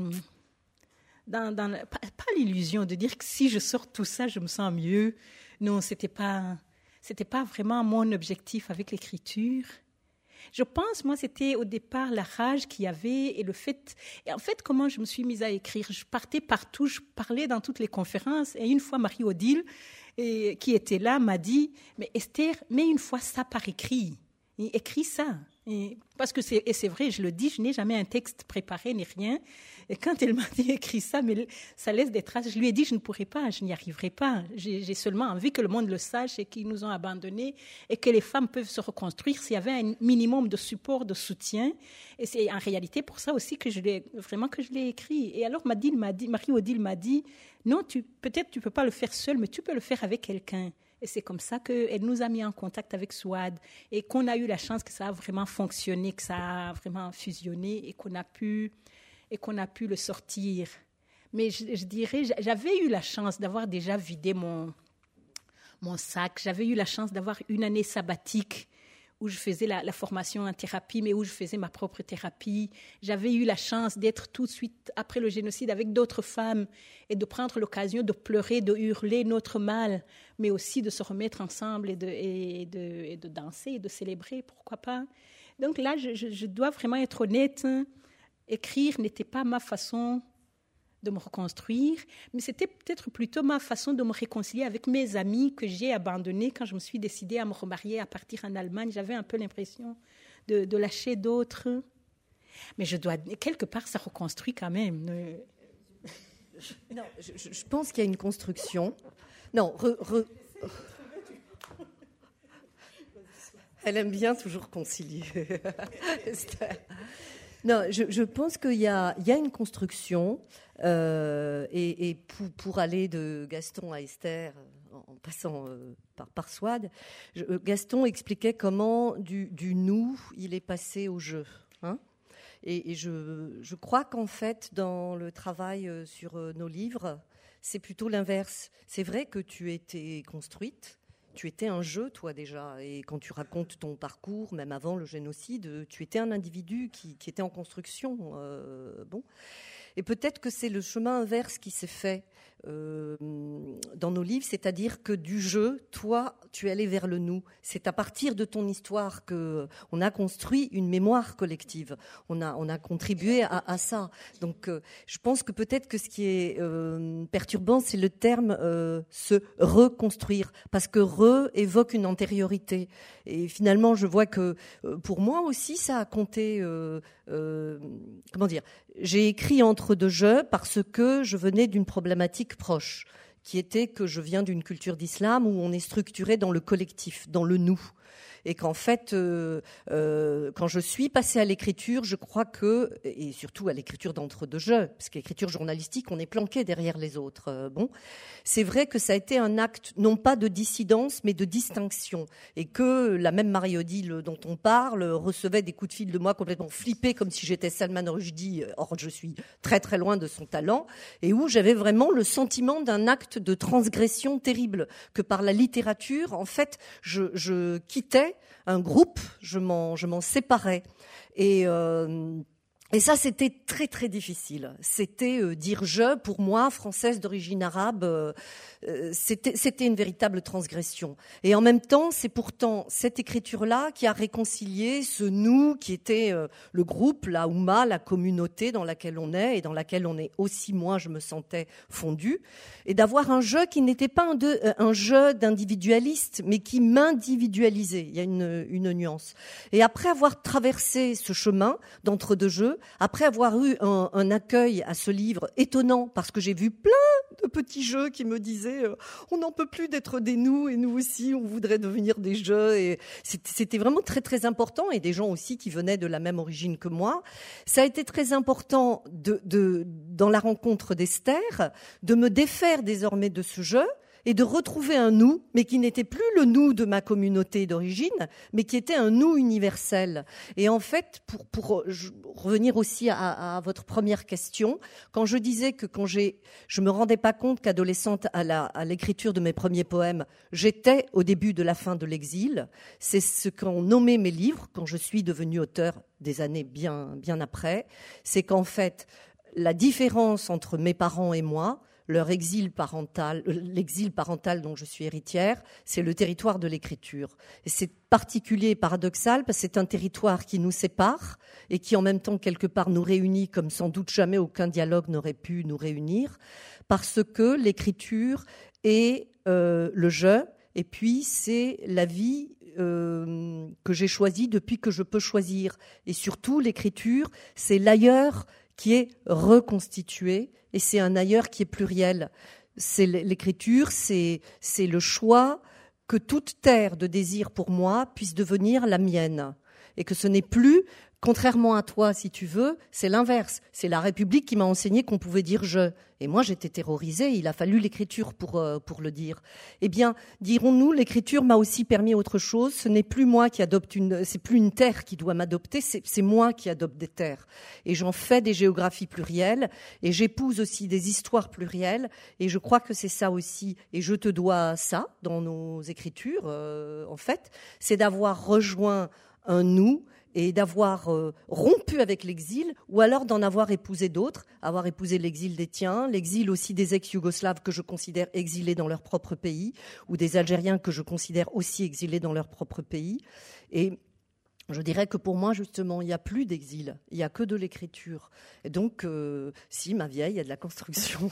pas l'illusion de dire que si je sors tout ça, je me sens mieux. Non, c'était pas vraiment mon objectif avec l'écriture. Je pense, moi, c'était au départ la rage qu'il y avait et le fait... Et en fait, comment je me suis mise à écrire? Je partais partout, je parlais dans toutes les conférences. Et une fois, Marie-Odile, qui était là, m'a dit, mais Esther, mets une fois ça par écrit. Et écris ça. Parce que c'est vrai, je le dis, je n'ai jamais un texte préparé ni rien. Et quand elle m'a dit écris ça, mais ça laisse des traces, je lui ai dit je ne pourrai pas, je n'y arriverai pas. J'ai seulement envie que le monde le sache et qu'ils nous ont abandonnés et que les femmes peuvent se reconstruire s'il y avait un minimum de support, de soutien. Et c'est en réalité pour ça aussi que je l'ai écrit. Et alors Marie-Odile m'a dit non, peut-être tu peux pas le faire seule, mais tu peux le faire avec quelqu'un. Et c'est comme ça qu'elle nous a mis en contact avec Souad et qu'on a eu la chance que ça a vraiment fonctionné, que ça a vraiment fusionné et qu'on a pu le sortir. Mais je dirais, j'avais eu la chance d'avoir déjà vidé mon sac. J'avais eu la chance d'avoir une année sabbatique où je faisais la formation en thérapie, mais où je faisais ma propre thérapie. J'avais eu la chance d'être tout de suite après le génocide avec d'autres femmes et de prendre l'occasion de pleurer, de hurler notre mal, mais aussi de se remettre ensemble et de danser et de célébrer, pourquoi pas. Donc là, je dois vraiment être honnête. Écrire n'était pas ma façon de me reconstruire, mais c'était peut-être plutôt ma façon de me réconcilier avec mes amis que j'ai abandonnés quand je me suis décidée à me remarier, à partir en Allemagne. J'avais un peu l'impression de lâcher d'autres. Mais quelque part, ça reconstruit quand même. Non, je pense qu'il y a une construction. Non, Elle aime bien toujours concilier. Non, je pense qu'il y a une construction et pour aller de Gaston à Esther en passant par Souad, Gaston expliquait comment du nous il est passé au je. Hein, et je crois qu'en fait dans le travail sur nos livres, c'est plutôt l'inverse. C'est vrai que tu étais construite. Tu étais un jeu, toi, déjà. Et quand tu racontes ton parcours, même avant le génocide, tu étais un individu qui était en construction. Bon. Et peut-être que c'est le chemin inverse qui s'est fait dans nos livres, c'est-à-dire que du jeu, toi, tu es allé vers le nous. C'est à partir de ton histoire qu'on a construit une mémoire collective. On a contribué à ça. Donc, je pense que peut-être que ce qui est perturbant, c'est le terme se reconstruire, parce que évoque une antériorité. Et finalement, je vois que pour moi aussi, ça a compté. Comment dire ? J'ai écrit entre deux jeux parce que je venais d'une problématique proche, qui était que je viens d'une culture d'islam où on est structuré dans le collectif, dans le nous. Et qu'en fait, quand je suis passée à l'écriture, je crois que, et surtout à l'écriture d'entre-deux-jeux, parce qu'écriture journalistique, on est planqué derrière les autres. Bon, c'est vrai que ça a été un acte, non pas de dissidence, mais de distinction. Et que la même Marie-Odile dont on parle recevait des coups de fil de moi complètement flippés, comme si j'étais Salman Rushdie, or je suis très très loin de son talent, et où j'avais vraiment le sentiment d'un acte de transgression terrible, que par la littérature, en fait, je quittais un groupe, je m'en séparais. Et Et ça, c'était très très difficile. C'était dire je, pour moi, française d'origine arabe, c'était une véritable transgression. Et en même temps, c'est pourtant cette écriture-là qui a réconcilié ce nous qui était le groupe, la Oumma, la communauté dans laquelle on est et dans laquelle on est aussi, moi, je me sentais fondue. Et d'avoir un jeu qui n'était pas un jeu d'individualiste, mais qui m'individualisait. Il y a une nuance. Et après avoir traversé ce chemin d'entre-deux jeux, après avoir eu un accueil à ce livre étonnant, parce que j'ai vu plein de petits jeux qui me disaient on n'en peut plus d'être des nous, et nous aussi on voudrait devenir des jeux, et c'était vraiment très très important, et des gens aussi qui venaient de la même origine que moi. Ça a été très important dans la rencontre d'Esther, de me défaire désormais de ce jeu, et de retrouver un nous, mais qui n'était plus le nous de ma communauté d'origine, mais qui était un nous universel. Et en fait, pour revenir aussi à votre première question, quand je disais que je me rendais pas compte qu'adolescente à l'écriture de mes premiers poèmes, j'étais au début de la fin de l'exil, c'est ce qu'ont nommé mes livres quand je suis devenue auteur des années bien après, c'est qu'en fait, la différence entre mes parents et moi, leur exil parental, l'exil parental dont je suis héritière, c'est le territoire de l'écriture. Et c'est particulier et paradoxal parce que c'est un territoire qui nous sépare et qui en même temps quelque part nous réunit comme sans doute jamais aucun dialogue n'aurait pu nous réunir, parce que l'écriture est le jeu, et puis c'est la vie que j'ai choisie depuis que je peux choisir. Et surtout, l'écriture, c'est l'ailleurs qui est reconstitué, et c'est un ailleurs qui est pluriel. C'est l'écriture, c'est le choix que toute terre de désir pour moi puisse devenir la mienne, et que ce n'est plus, contrairement à toi si tu veux, c'est l'inverse. C'est la République qui m'a enseigné qu'on pouvait dire je. Et moi j'étais terrorisée, il a fallu l'écriture pour le dire. Eh bien, dirons-nous, l'écriture m'a aussi permis autre chose. Ce n'est plus moi qui adopte c'est plus une terre qui doit m'adopter, c'est moi qui adopte des terres. Et j'en fais des géographies plurielles, et j'épouse aussi des histoires plurielles, et je crois que c'est ça aussi, et je te dois ça dans nos écritures, en fait, c'est d'avoir rejoint un nous, et d'avoir rompu avec l'exil, ou alors d'en avoir épousé d'autres, avoir épousé l'exil des tiens, l'exil aussi des ex-Yougoslaves que je considère exilés dans leur propre pays, ou des Algériens que je considère aussi exilés dans leur propre pays. Et je dirais que pour moi, justement, il n'y a plus d'exil, il n'y a que de l'écriture. Et donc, si, ma vieille, il y a de la construction.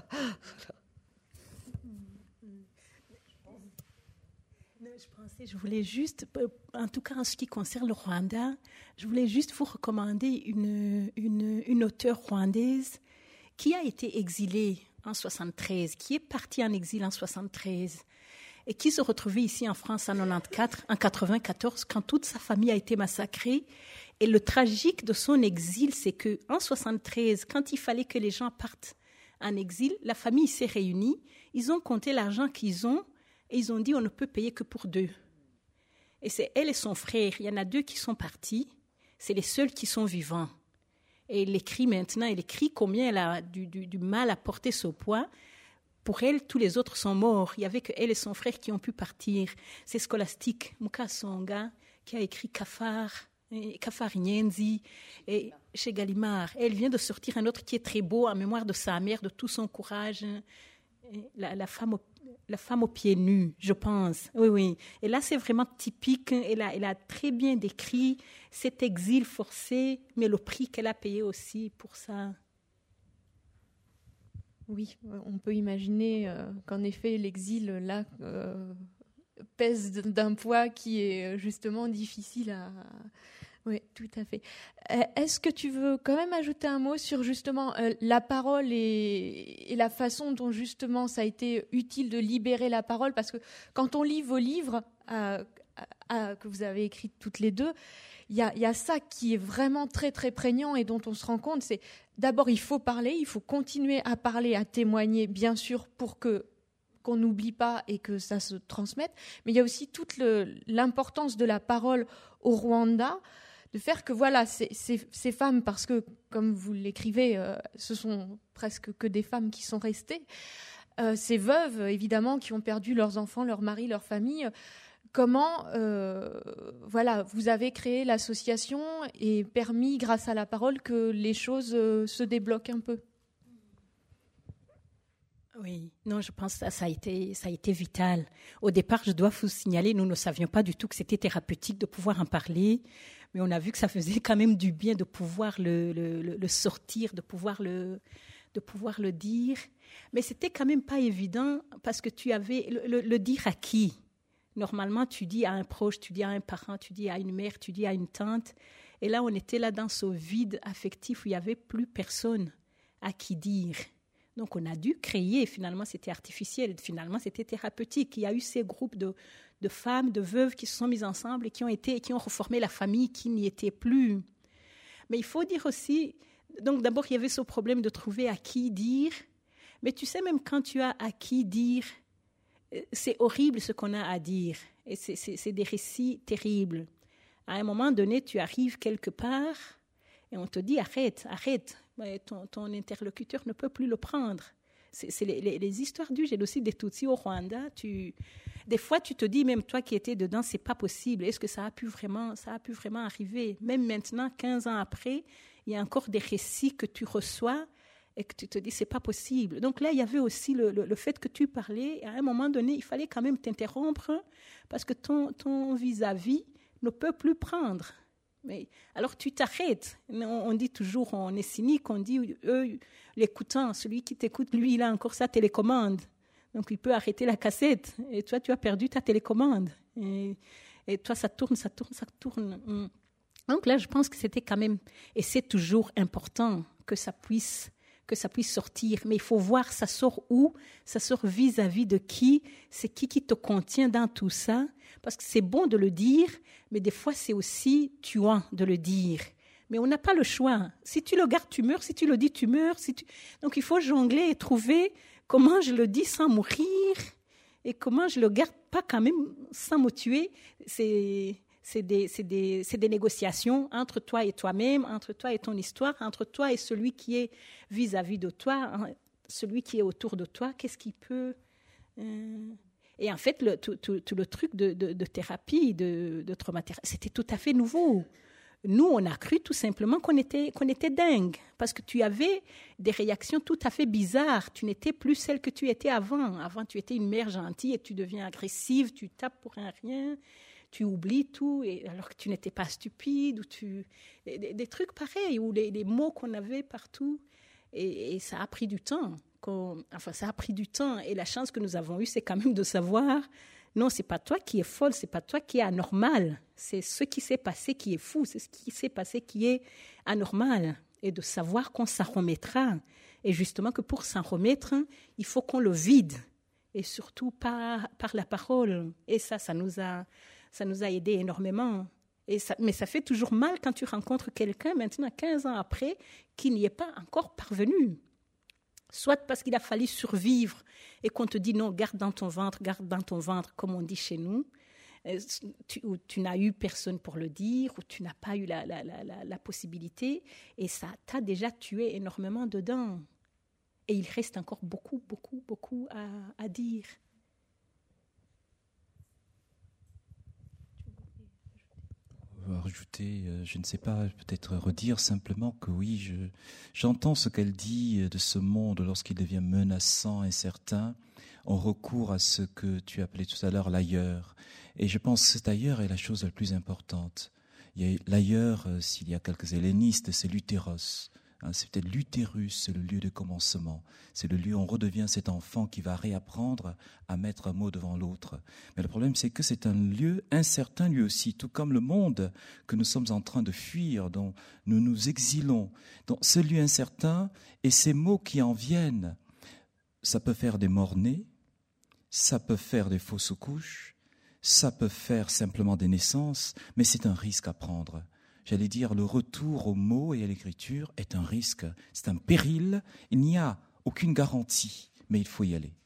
Je voulais juste, en tout cas en ce qui concerne le Rwanda, je voulais juste vous recommander une auteure rwandaise qui a été exilée en 73, qui est partie en exil en 73 et qui se retrouvait ici en France en 94, quand toute sa famille a été massacrée. Et le tragique de son exil, c'est qu'en 73, quand il fallait que les gens partent en exil, la famille s'est réunie, ils ont compté l'argent qu'ils ont et ils ont dit on ne peut payer que pour 2. Et c'est elle et son frère. Il y en a 2 qui sont partis. C'est les seuls qui sont vivants. Et elle écrit maintenant, elle écrit combien elle a du mal à porter ce poids. Pour elle, tous les autres sont morts. Il n'y avait que elle et son frère qui ont pu partir. C'est Scholastique Mukasonga qui a écrit Kafar Nyenzi et chez Gallimard. Et elle vient de sortir un autre qui est très beau en mémoire de sa mère, de tout son courage. La femme aux pieds nus, je pense. Oui. Et là, c'est vraiment typique. Elle a très bien décrit cet exil forcé, mais le prix qu'elle a payé aussi pour ça. Oui, on peut imaginer qu'en effet, l'exil, là, pèse d'un poids qui est justement difficile à... Oui, tout à fait. Est-ce que tu veux quand même ajouter un mot sur justement la parole et la façon dont justement ça a été utile de libérer la parole? Parce que quand on lit vos livres que vous avez écrits toutes les deux, il y a ça qui est vraiment très très prégnant et dont on se rend compte, c'est d'abord il faut parler, il faut continuer à parler, à témoigner, bien sûr, pour qu'on n'oublie pas et que ça se transmette, mais il y a aussi toute l'importance de la parole au Rwanda, de faire que voilà, ces femmes, parce que comme vous l'écrivez, ce sont presque que des femmes qui sont restées, ces veuves évidemment qui ont perdu leurs enfants, leurs maris, leur famille, comment vous avez créé l'association et permis, grâce à la parole, que les choses se débloquent un peu. Oui, non, je pense que ça a été vital. Au départ, je dois vous signaler, nous ne savions pas du tout que c'était thérapeutique de pouvoir en parler, mais on a vu que ça faisait quand même du bien de pouvoir le sortir, de pouvoir le dire. Mais c'était quand même pas évident parce que tu avais le dire à qui? Normalement, tu dis à un proche, tu dis à un parent, tu dis à une mère, tu dis à une tante. Et là, on était là dans ce vide affectif où il n'y avait plus personne à qui dire. Donc, on a dû créer, finalement, c'était artificiel, finalement, c'était thérapeutique. Il y a eu ces groupes de femmes, de veuves qui se sont mises ensemble et qui ont reformé la famille qui n'y était plus. Mais il faut dire aussi, donc d'abord, il y avait ce problème de trouver à qui dire. Mais tu sais, même quand tu as à qui dire, c'est horrible ce qu'on a à dire. Et c'est des récits terribles. À un moment donné, tu arrives quelque part et on te dit arrête. Ton interlocuteur ne peut plus le prendre. C'est les histoires du génocide des Tutsis au Rwanda. Des fois, tu te dis, même toi qui étais dedans, c'est pas possible. Est-ce que ça a pu vraiment arriver? Même maintenant, 15 ans après, il y a encore des récits que tu reçois et que tu te dis, c'est pas possible. Donc là, il y avait aussi le fait que tu parlais. Et à un moment donné, il fallait quand même t'interrompre parce que ton vis-à-vis ne peut plus prendre. Mais alors tu t'arrêtes. On dit toujours, on est cynique, on dit, l'écoutant, celui qui t'écoute, lui, il a encore sa télécommande. Donc il peut arrêter la cassette. Et toi, tu as perdu ta télécommande. Et toi, ça tourne. Donc là, je pense que c'était quand même, et c'est toujours important que ça puisse sortir. Mais il faut voir, ça sort où? Ça sort vis-à-vis de qui? C'est qui te contient dans tout ça? Parce que c'est bon de le dire, mais des fois, c'est aussi tuant de le dire. Mais on n'a pas le choix. Si tu le gardes, tu meurs. Si tu le dis, tu meurs. Donc, il faut jongler et trouver comment je le dis sans mourir et comment je le garde pas quand même sans me tuer. C'est des négociations entre toi et toi-même, entre toi et ton histoire, entre toi et celui qui est vis-à-vis de toi, celui qui est autour de toi. Qu'est-ce qui peut... Et en fait, tout le truc de thérapie, de traumathérapie, c'était tout à fait nouveau. Nous, on a cru tout simplement qu'on était dingue parce que tu avais des réactions tout à fait bizarres. Tu n'étais plus celle que tu étais avant. Avant, tu étais une mère gentille et tu deviens agressive, tu tapes pour un rien. Tu oublies tout, alors que tu n'étais pas stupide, des trucs pareils, ou les mots qu'on avait partout. Et ça a pris du temps. Ça a pris du temps. Et la chance que nous avons eue, c'est quand même de savoir, non, c'est pas toi qui es folle, c'est pas toi qui es anormal. C'est ce qui s'est passé qui est fou, c'est ce qui s'est passé qui est anormal. Et de savoir qu'on s'en remettra. Et justement que pour s'en remettre, il faut qu'on le vide. Et surtout par la parole. Et ça nous a aidé énormément. Mais ça fait toujours mal quand tu rencontres quelqu'un, maintenant 15 ans après, qui n'y est pas encore parvenu. Soit parce qu'il a fallu survivre et qu'on te dit non, garde dans ton ventre, comme on dit chez nous, où tu n'as eu personne pour le dire, où tu n'as pas eu la possibilité, et ça t'a déjà tué énormément dedans. Et il reste encore beaucoup à dire. Rajouter, je ne sais pas, peut-être redire simplement que oui, j'entends ce qu'elle dit de ce monde lorsqu'il devient menaçant, incertain. On recourt à ce que tu appelais tout à l'heure l'ailleurs. Et je pense que cet ailleurs est la chose la plus importante. Il y a l'ailleurs, s'il y a quelques hellénistes, c'est l'utéros. C'est peut-être l'utérus, c'est le lieu de commencement. C'est le lieu où on redevient cet enfant qui va réapprendre à mettre un mot devant l'autre. Mais le problème, c'est que c'est un lieu incertain lui aussi, tout comme le monde que nous sommes en train de fuir, dont nous nous exilons. Donc ce lieu incertain et ces mots qui en viennent, ça peut faire des morts-nés, ça peut faire des fausses couches, ça peut faire simplement des naissances, mais c'est un risque à prendre. J'allais dire, le retour aux mots et à l'écriture est un risque, c'est un péril. Il n'y a aucune garantie, mais il faut y aller.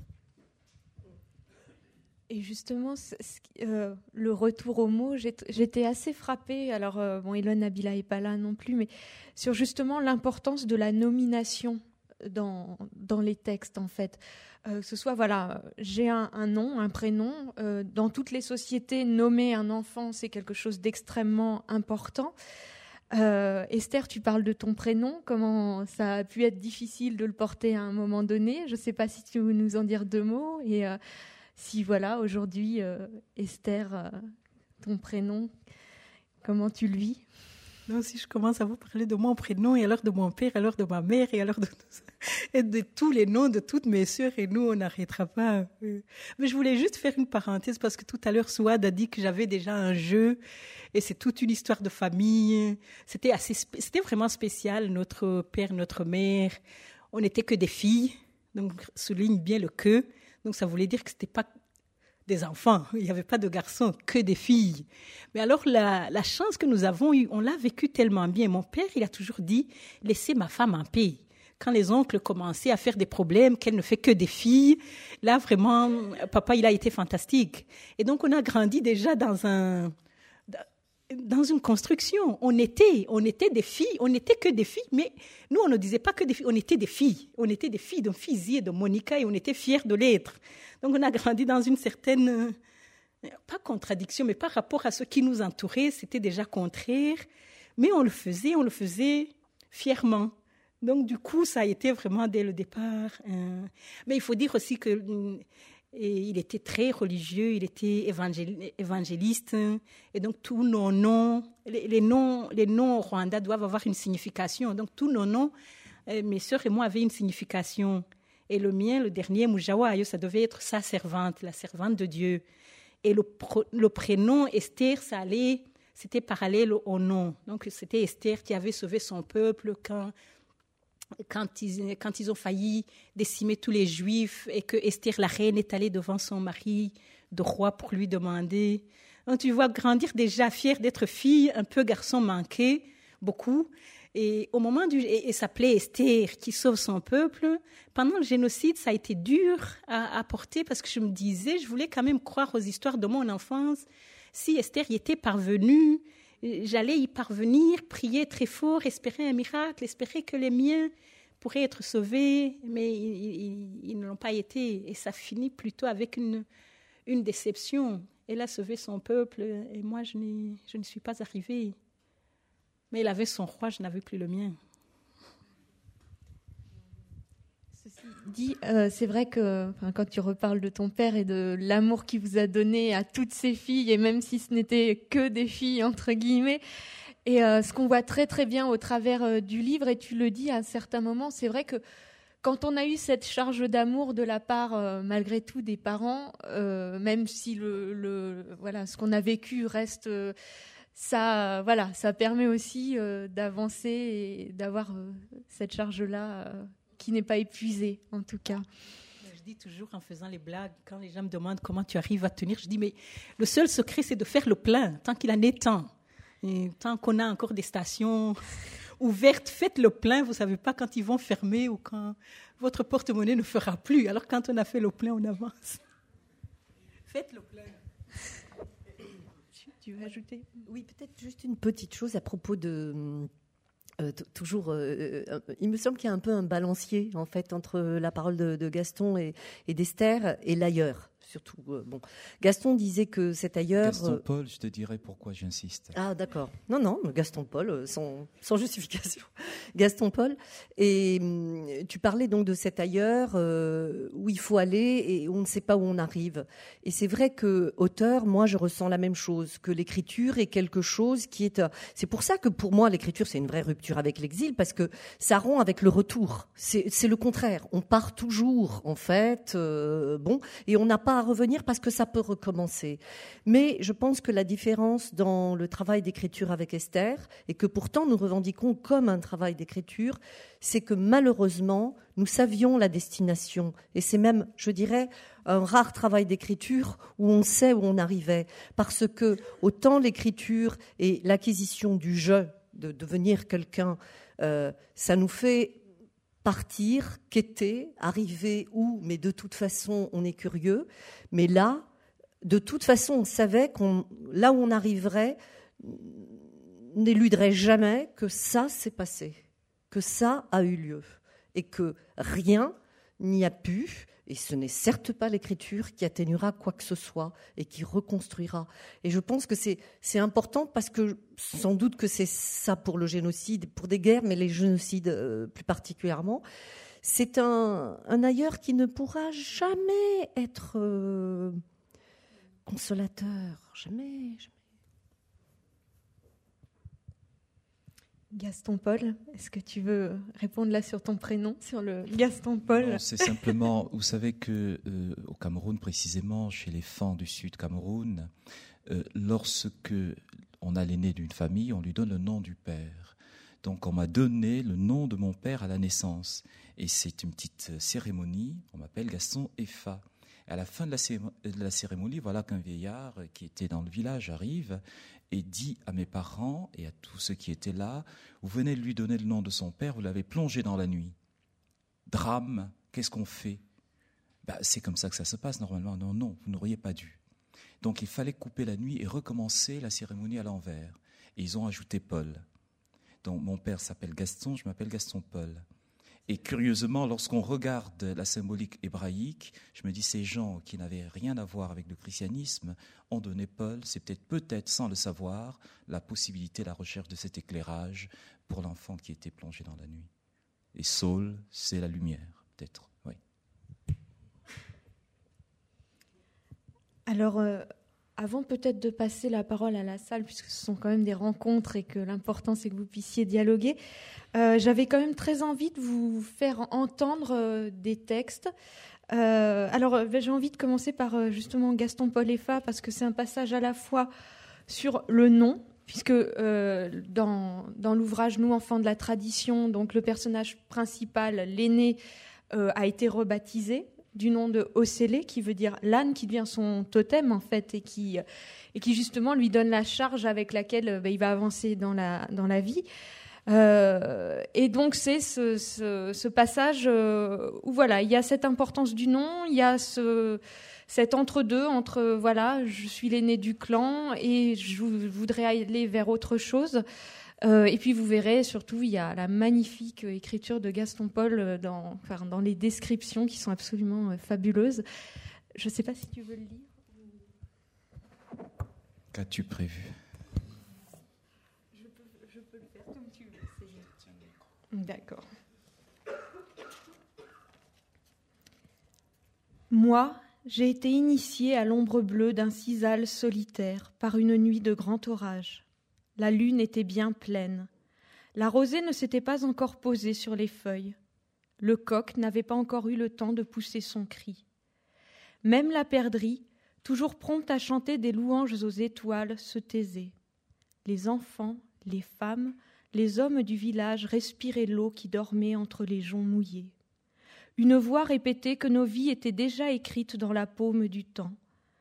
Et justement, le retour aux mots, j'étais assez frappée. Alors, Ilona Nabila n'est pas là non plus, mais sur justement l'importance de la nomination dans les textes, en fait. Que ce soit, voilà, j'ai un nom, un prénom. Dans toutes les sociétés, nommer un enfant, c'est quelque chose d'extrêmement important. Esther, tu parles de ton prénom, comment ça a pu être difficile de le porter à un moment donné. Je ne sais pas si tu veux nous en dire 2 mots. Et si, voilà, aujourd'hui, Esther, ton prénom, comment tu le vis? Non, si je commence à vous parler de mon prénom, et alors de mon père, alors de ma mère, et alors de tout ça, et de tous les noms de toutes mes sœurs, et nous, on n'arrêtera pas. Mais je voulais juste faire une parenthèse, parce que tout à l'heure, Souad a dit que j'avais déjà un jeu, et c'est toute une histoire de famille. C'était vraiment spécial, notre père, notre mère. On n'était que des filles, donc souligne bien le que. Donc ça voulait dire que c'était pas des enfants, il n'y avait pas de garçons, que des filles. Mais alors, la chance que nous avons eue, on l'a vécu tellement bien. Mon père, il a toujours dit, laissez ma femme en paix. Quand les oncles commençaient à faire des problèmes, qu'elle ne fait que des filles, là, vraiment, papa, il a été fantastique. Et donc, on a grandi déjà dans une construction. On était des filles, on n'était que des filles, mais nous, on ne disait pas que des filles, on était des filles. On était des filles de Fizi et de Monica, et on était fiers de l'être. Donc, on a grandi dans une certaine, pas contradiction, mais par rapport à ce qui nous entourait, c'était déjà contraire. Mais on le faisait fièrement. Donc, du coup, ça a été vraiment dès le départ. Mais il faut dire aussi qu'il était très religieux, il était évangéliste. Et donc, tous nos noms, les noms au Rwanda doivent avoir une signification. Donc, tous nos noms, mes sœurs et moi, avaient une signification. Et le mien, le dernier, Mujawayo, ça devait être sa servante, la servante de Dieu. Et le prénom Esther, c'était parallèle au nom. Donc, c'était Esther qui avait sauvé son peuple quand ils ont failli décimer tous les Juifs et que Esther, la reine, est allée devant son mari de roi pour lui demander. Donc, tu vois grandir déjà fière d'être fille, un peu garçon manqué, beaucoup. Et au moment et s'appelait Esther, qui sauve son peuple. Pendant le génocide, ça a été dur à porter parce que je me disais, je voulais quand même croire aux histoires de mon enfance. Si Esther y était parvenue, j'allais y parvenir, prier très fort, espérer un miracle, espérer que les miens pourraient être sauvés, mais ils ne l'ont pas été. Et ça finit plutôt avec une déception. Elle a sauvé son peuple et moi, je ne suis pas arrivée. Mais il avait son roi, je n'avais plus le mien. Ceci dit, c'est vrai que quand tu reparles de ton père et de l'amour qu'il vous a donné à toutes ses filles, et même si ce n'était que des filles, entre guillemets, et ce qu'on voit très très bien au travers du livre, et tu le dis à certains moments, c'est vrai que quand on a eu cette charge d'amour de la part, malgré tout, des parents, même si ce qu'on a vécu reste... Ça permet aussi d'avancer et d'avoir cette charge-là qui n'est pas épuisée, en tout cas. Je dis toujours en faisant les blagues, quand les gens me demandent comment tu arrives à tenir, je dis, mais le seul secret, c'est de faire le plein, tant qu'il en est temps. Et tant qu'on a encore des stations ouvertes, faites le plein. Vous ne savez pas quand ils vont fermer ou quand votre porte-monnaie ne fera plus. Alors, quand on a fait le plein, on avance. Faites le plein. Tu veux ajouter ? Oui, peut-être juste une petite chose à propos de... toujours, il me semble qu'il y a un peu un balancier, en fait, entre la parole de Gaston et d'Esther et l'ailleurs. Surtout, Gaston disait que cet ailleurs... Gaston-Paul, je te dirai pourquoi j'insiste. Ah, d'accord. Non, Gaston-Paul, sans justification. Gaston-Paul. Et tu parlais donc de cet ailleurs où il faut aller et on ne sait pas où on arrive. Et c'est vrai que, auteur, moi, je ressens la même chose, que l'écriture est quelque chose qui est... C'est pour ça que, pour moi, l'écriture, c'est une vraie rupture avec l'exil, parce que ça rompt avec le retour. C'est le contraire. On part toujours, en fait, et on n'a pas à revenir parce que ça peut recommencer. Mais je pense que la différence dans le travail d'écriture avec Esther, et que pourtant nous revendiquons comme un travail d'écriture, c'est que malheureusement, nous savions la destination. Et c'est même, je dirais, un rare travail d'écriture où on sait où on arrivait. Parce que autant l'écriture et l'acquisition du jeu, de devenir quelqu'un, ça nous fait partir, quêter, arriver où, mais de toute façon, on est curieux. Mais là, de toute façon, on savait là où on arriverait, n'éluderait jamais que ça s'est passé, que ça a eu lieu. et que rien n'y a pu, et ce n'est certes pas l'écriture qui atténuera quoi que ce soit et qui reconstruira. Et je pense que c'est important parce que sans doute que c'est ça pour le génocide, pour des guerres, mais les génocides plus particulièrement. C'est un ailleurs qui ne pourra jamais être consolateur. Jamais. Gaston Paul, est-ce que tu veux répondre là sur ton prénom, sur le Gaston Paul? Non, c'est simplement, vous savez que au Cameroun précisément, chez les Fans du Sud Cameroun, lorsque on a l'aîné d'une famille, on lui donne le nom du père. Donc on m'a donné le nom de mon père à la naissance. Et c'est une petite cérémonie, on m'appelle Gaston Effa. À la fin de la cérémonie, voilà qu'un vieillard qui était dans le village arrive et dit à mes parents et à tous ceux qui étaient là, vous venez de lui donner le nom de son père, vous l'avez plongé dans la nuit. Drame, qu'est-ce qu'on fait? C'est comme ça que ça se passe normalement. Non, vous n'auriez pas dû. Donc il fallait couper la nuit et recommencer la cérémonie à l'envers. Et ils ont ajouté Paul. Donc mon père s'appelle Gaston, je m'appelle Gaston Paul. Et curieusement, lorsqu'on regarde la symbolique hébraïque, je me dis, ces gens qui n'avaient rien à voir avec le christianisme ont donné Paul, c'est peut-être sans le savoir, la possibilité, la recherche de cet éclairage pour l'enfant qui était plongé dans la nuit. Et Saul, c'est la lumière, peut-être, oui. Alors, avant peut-être de passer la parole à la salle, puisque ce sont quand même des rencontres et que l'important c'est que vous puissiez dialoguer, j'avais quand même très envie de vous faire entendre des textes. Alors j'ai envie de commencer par justement Gaston Paul Effa, parce que c'est un passage à la fois sur le nom, puisque dans l'ouvrage Nous, enfants de la tradition, donc le personnage principal, l'aîné, a été rebaptisé du nom de Osélé, qui veut dire l'âne, qui devient son totem en fait, et qui justement lui donne la charge avec laquelle il va avancer dans la vie. Et donc c'est ce passage où voilà, il y a cette importance du nom, il y a cet entre-deux entre voilà, je suis l'aîné du clan et je voudrais aller vers autre chose. Et puis vous verrez, surtout, il y a la magnifique écriture de Gaston Paul dans les descriptions qui sont absolument fabuleuses. Je ne sais pas si tu veux le lire. Qu'as-tu prévu? Je peux le faire comme tu veux. D'accord. Moi, j'ai été initiée à l'ombre bleue d'un sisal solitaire par une nuit de grand orage. La lune était bien pleine. La rosée ne s'était pas encore posée sur les feuilles. Le coq n'avait pas encore eu le temps de pousser son cri. Même la perdrix, toujours prompte à chanter des louanges aux étoiles, se taisait. Les enfants, les femmes, les hommes du village respiraient l'eau qui dormait entre les joncs mouillés. Une voix répétait que nos vies étaient déjà écrites dans la paume du temps.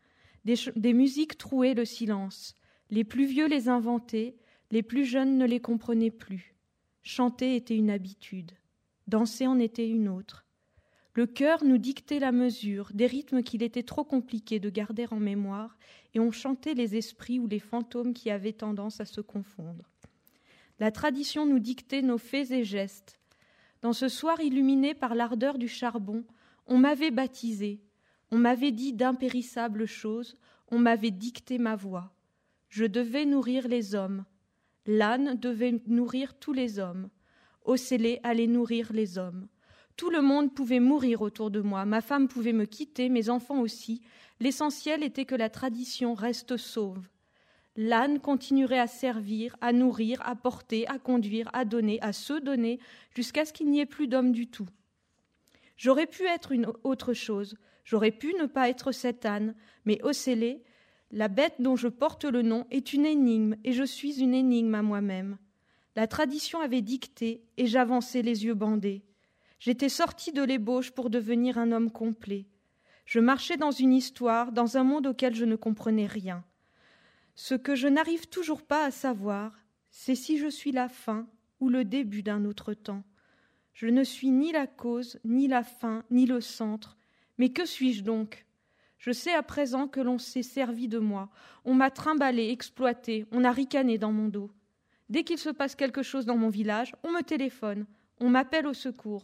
Des musiques trouaient le silence. Les plus vieux les inventaient, les plus jeunes ne les comprenaient plus. Chanter était une habitude, danser en était une autre. Le cœur nous dictait la mesure, des rythmes qu'il était trop compliqué de garder en mémoire, et on chantait les esprits ou les fantômes qui avaient tendance à se confondre. La tradition nous dictait nos faits et gestes. Dans ce soir illuminé par l'ardeur du charbon, on m'avait baptisé, on m'avait dit d'impérissables choses, on m'avait dicté ma voix. Je devais nourrir les hommes. L'âne devait nourrir tous les hommes. Osélé allait nourrir les hommes. Tout le monde pouvait mourir autour de moi. Ma femme pouvait me quitter, mes enfants aussi. L'essentiel était que la tradition reste sauve. L'âne continuerait à servir, à nourrir, à porter, à conduire, à donner, à se donner, jusqu'à ce qu'il n'y ait plus d'homme du tout. J'aurais pu être une autre chose. J'aurais pu ne pas être cet âne, mais Osélé, la bête dont je porte le nom, est une énigme, et je suis une énigme à moi-même. La tradition avait dicté, et j'avançais les yeux bandés. J'étais sortie de l'ébauche pour devenir un homme complet. Je marchais dans une histoire, dans un monde auquel je ne comprenais rien. Ce que je n'arrive toujours pas à savoir, c'est si je suis la fin ou le début d'un autre temps. Je ne suis ni la cause, ni la fin, ni le centre. Mais que suis-je donc ? Je sais à présent que l'on s'est servi de moi. On m'a trimballé, exploité, on a ricané dans mon dos. Dès qu'il se passe quelque chose dans mon village, on me téléphone, on m'appelle au secours.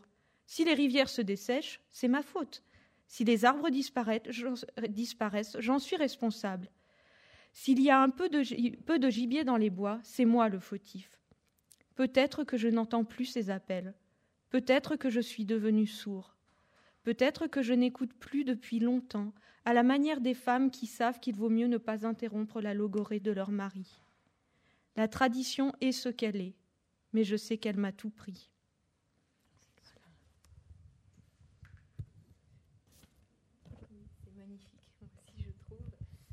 Si les rivières se dessèchent, c'est ma faute. Si les arbres disparaissent, j'en suis responsable. S'il y a un peu de gibier dans les bois, c'est moi le fautif. Peut-être que je n'entends plus ces appels. Peut-être que je suis devenu sourd. Peut-être que je n'écoute plus depuis longtemps, à la manière des femmes qui savent qu'il vaut mieux ne pas interrompre la logorrhée de leur mari. La tradition est ce qu'elle est, mais je sais qu'elle m'a tout pris. C'est magnifique, aussi je trouve.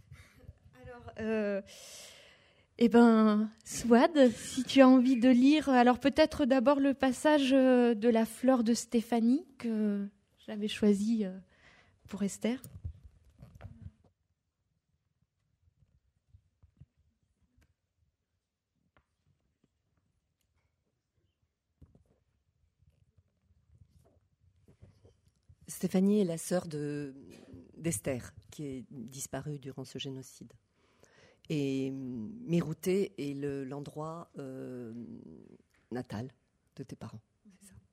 Alors, Souad, si tu as envie de lire, alors peut-être d'abord le passage de la fleur de Stéphanie que j'avais choisi pour Esther. Stéphanie est la sœur d'Esther, qui est disparue durant ce génocide. Et Mirouté est l'endroit natal de tes parents. C'est ça.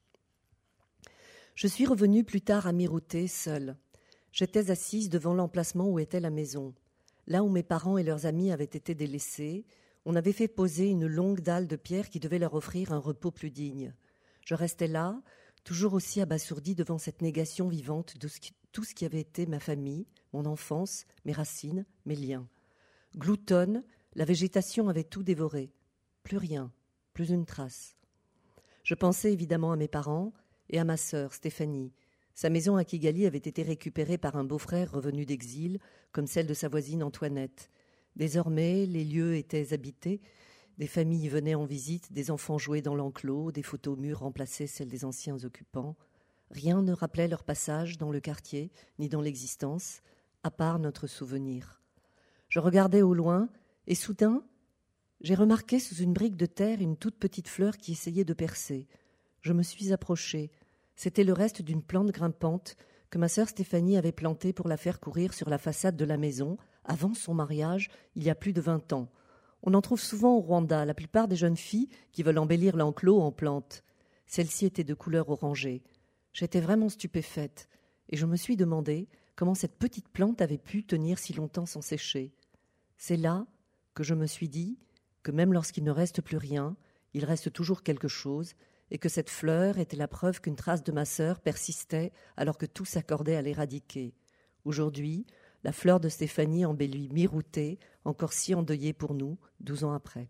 Je suis revenue plus tard à Mirouté, seule. J'étais assise devant l'emplacement où était la maison. Là où mes parents et leurs amis avaient été délaissés, on avait fait poser une longue dalle de pierre qui devait leur offrir un repos plus digne. Je restais là, toujours aussi abasourdie devant cette négation vivante de tout ce qui avait été ma famille, mon enfance, mes racines, mes liens. Gloutonne, la végétation avait tout dévoré. Plus rien, plus une trace. Je pensais évidemment à mes parents et à ma sœur, Stéphanie. Sa maison à Kigali avait été récupérée par un beau-frère revenu d'exil, comme celle de sa voisine Antoinette. Désormais, les lieux étaient habités. Des familles venaient en visite, des enfants jouaient dans l'enclos, des photos au mur remplaçaient celles des anciens occupants. Rien ne rappelait leur passage dans le quartier, ni dans l'existence, à part notre souvenir. Je regardais au loin, et soudain, j'ai remarqué sous une brique de terre une toute petite fleur qui essayait de percer. Je me suis approchée. C'était le reste d'une plante grimpante que ma sœur Stéphanie avait plantée pour la faire courir sur la façade de la maison, avant son mariage, il y a plus de 20 ans. On en trouve souvent au Rwanda, la plupart des jeunes filles qui veulent embellir l'enclos en plantent. Celle-ci était de couleur orangée. J'étais vraiment stupéfaite, et je me suis demandé comment cette petite plante avait pu tenir si longtemps sans sécher. C'est là que je me suis dit que même lorsqu'il ne reste plus rien, il reste toujours quelque chose, et que cette fleur était la preuve qu'une trace de ma sœur persistait alors que tout s'accordait à l'éradiquer. Aujourd'hui, la fleur de Stéphanie embellit Mirouté, encore si endeuillée pour nous, 12 ans après.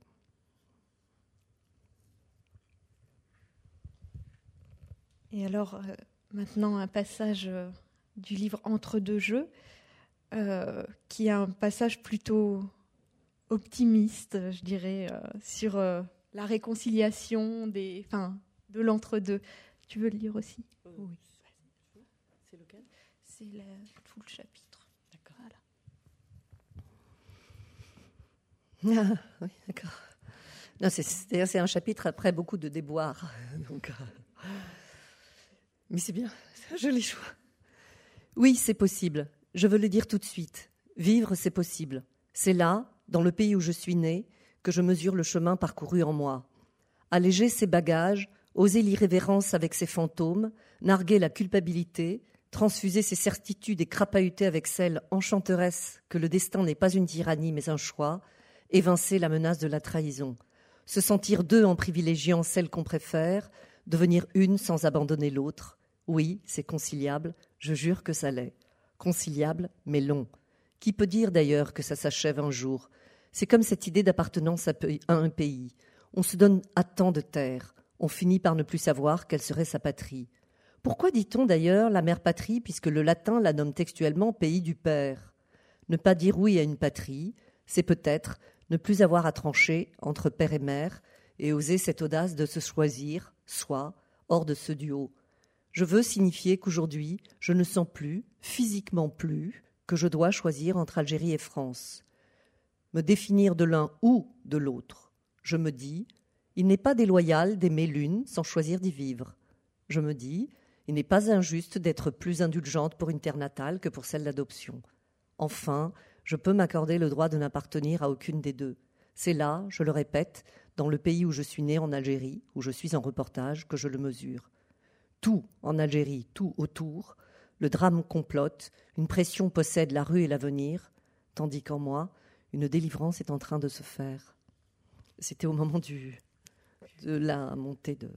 Et alors, maintenant, un passage du livre Entre deux jeux, qui est un passage plutôt optimiste, je dirais, sur la réconciliation de l'entre-deux. Tu veux le lire aussi ? Oui. C'est lequel ? C'est tout le chapitre. D'accord. Voilà. Ah, oui, d'accord. Non, c'est un chapitre après beaucoup de déboires. Donc, mais c'est bien, c'est un joli choix. Oui, c'est possible. Je veux le dire tout de suite. Vivre, c'est possible. C'est là, dans le pays où je suis née, que je mesure le chemin parcouru en moi. Alléger ses bagages, oser l'irrévérence avec ses fantômes, narguer la culpabilité, transfuser ses certitudes et crapahuter avec celle enchanteresse que le destin n'est pas une tyrannie mais un choix, évincer la menace de la trahison, se sentir deux en privilégiant celle qu'on préfère, devenir une sans abandonner l'autre. Oui, c'est conciliable, je jure que ça l'est. Conciliable, mais long. Qui peut dire d'ailleurs que ça s'achève un jour ? C'est comme cette idée d'appartenance à un pays. On se donne à tant de terre, on finit par ne plus savoir quelle serait sa patrie. Pourquoi dit-on d'ailleurs la mère patrie, puisque le latin la nomme textuellement pays du père ? Ne pas dire oui à une patrie, c'est peut-être ne plus avoir à trancher entre père et mère et oser cette audace de se choisir, soi, hors de ce duo. Je veux signifier qu'aujourd'hui, je ne sens plus, physiquement plus, que je dois choisir entre Algérie et France. Me définir de l'un ou de l'autre. Je me dis, il n'est pas déloyal d'aimer l'une sans choisir d'y vivre. Je me dis, il n'est pas injuste d'être plus indulgente pour une terre natale que pour celle d'adoption. Enfin, je peux m'accorder le droit de n'appartenir à aucune des deux. C'est là, je le répète, dans le pays où je suis née en Algérie, où je suis en reportage, que je le mesure. Tout en Algérie, tout autour. Le drame complote, une pression possède la rue et l'avenir, tandis qu'en moi, une délivrance est en train de se faire. C'était au moment de la montée de...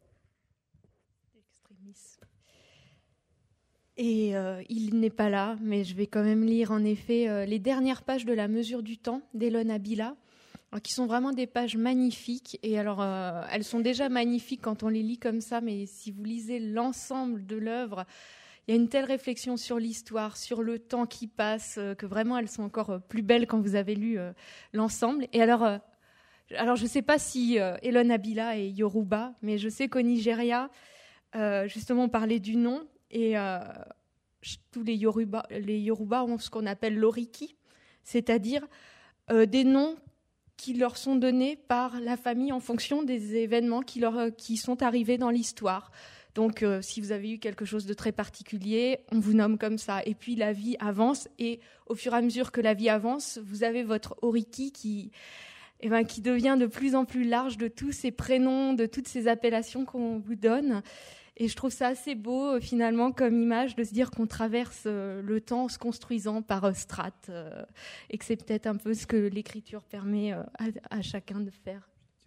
Et il n'est pas là, mais je vais quand même lire en effet les dernières pages de La mesure du temps d'Elon Abila, qui sont vraiment des pages magnifiques. Et alors, elles sont déjà magnifiques quand on les lit comme ça, mais si vous lisez l'ensemble de l'œuvre, il y a une telle réflexion sur l'histoire, sur le temps qui passe, que vraiment elles sont encore plus belles quand vous avez lu l'ensemble. Et alors je ne sais pas si Elon Abila est Yoruba, mais je sais qu'au Nigeria, justement, on parlait du nom. Et tous les Yoruba ont ce qu'on appelle l'oriki, c'est-à-dire des noms qui leur sont donnés par la famille en fonction des événements qui sont arrivés dans l'histoire. Donc, si vous avez eu quelque chose de très particulier, on vous nomme comme ça. Et puis, la vie avance. Et au fur et à mesure que la vie avance, vous avez votre oriki qui devient de plus en plus large de tous ces prénoms, de toutes ces appellations qu'on vous donne. Et je trouve ça assez beau, finalement, comme image, de se dire qu'on traverse le temps en se construisant par strates, et que c'est peut-être un peu ce que l'écriture permet à chacun de faire.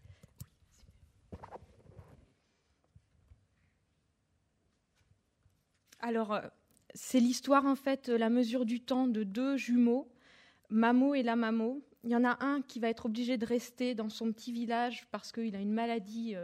Alors, c'est l'histoire, en fait, La mesure du temps de deux jumeaux, Mamo et Lamamo. Il y en a un qui va être obligé de rester dans son petit village parce qu'il a une maladie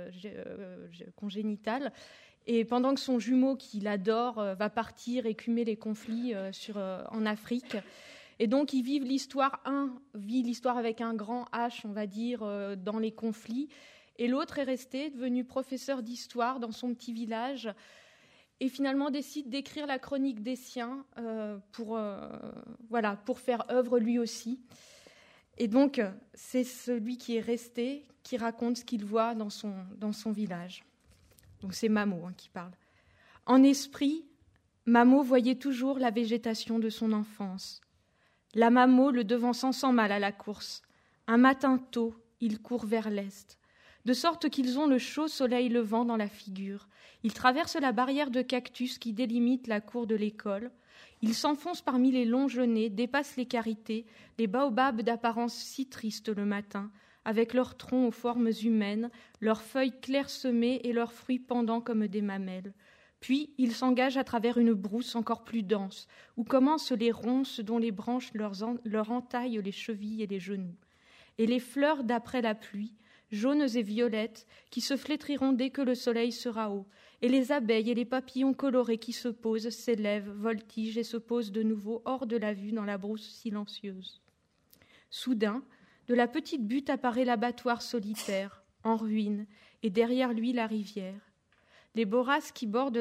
congénitale. Et pendant que son jumeau, qu'il adore, va partir écumer les conflits en Afrique. Et donc, ils vivent l'histoire. Un vit l'histoire avec un grand H, on va dire, dans les conflits. Et l'autre est resté, devenu professeur d'histoire dans son petit village. Et finalement, décide d'écrire la chronique des siens pour faire œuvre lui aussi. Et donc, c'est celui qui est resté qui raconte ce qu'il voit dans son village. Donc c'est Mamo qui parle. En esprit, Mamo voyait toujours la végétation de son enfance. La Mamo le devançant sans mal à la course. Un matin tôt, ils courent vers l'est, de sorte qu'ils ont le chaud soleil levant dans la figure. Ils traversent la barrière de cactus qui délimite la cour de l'école. Ils s'enfoncent parmi les longs genêts, dépassent les carités, les baobabs d'apparence si triste le matin, avec leurs troncs aux formes humaines, leurs feuilles clairsemées et leurs fruits pendant comme des mamelles. Puis ils s'engagent à travers une brousse encore plus dense, où commencent les ronces dont les branches leur entaillent les chevilles et les genoux. Et les fleurs d'après la pluie, jaunes et violettes, qui se flétriront dès que le soleil sera haut, et les abeilles et les papillons colorés qui se posent, s'élèvent, voltigent et se posent de nouveau hors de la vue dans la brousse silencieuse. Soudain, de la petite butte apparaît l'abattoir solitaire, en ruine, et derrière lui la rivière. Les borasses qui bordent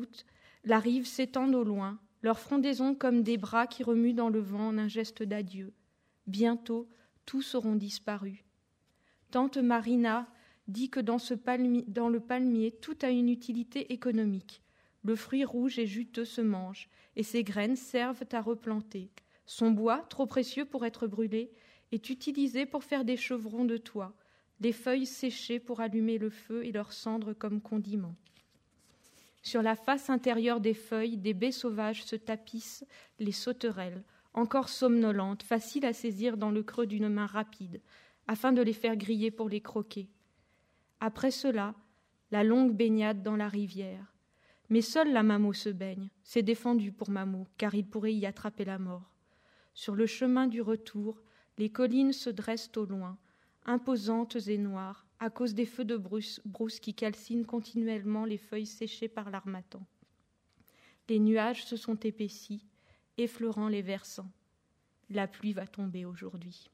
la rive s'étendent au loin, leurs frondaisons comme des bras qui remuent dans le vent en un geste d'adieu. Bientôt, tous auront disparu. Tante Marina dit que dans le palmier, tout a une utilité économique. Le fruit rouge et juteux se mange, et ses graines servent à replanter. Son bois, trop précieux pour être brûlé, est utilisé pour faire des chevrons de toit, les feuilles séchées pour allumer le feu et leurs cendres comme condiments. Sur la face intérieure des feuilles, des baies sauvages se tapissent les sauterelles, encore somnolentes, faciles à saisir dans le creux d'une main rapide, afin de les faire griller pour les croquer. Après cela, la longue baignade dans la rivière. Mais seule la Mamo se baigne. C'est défendu pour Mamo, car il pourrait y attraper la mort. Sur le chemin du retour, les collines se dressent au loin, imposantes et noires, à cause des feux de brousse qui calcinent continuellement les feuilles séchées par l'harmattan. Les nuages se sont épaissis, effleurant les versants. La pluie va tomber aujourd'hui.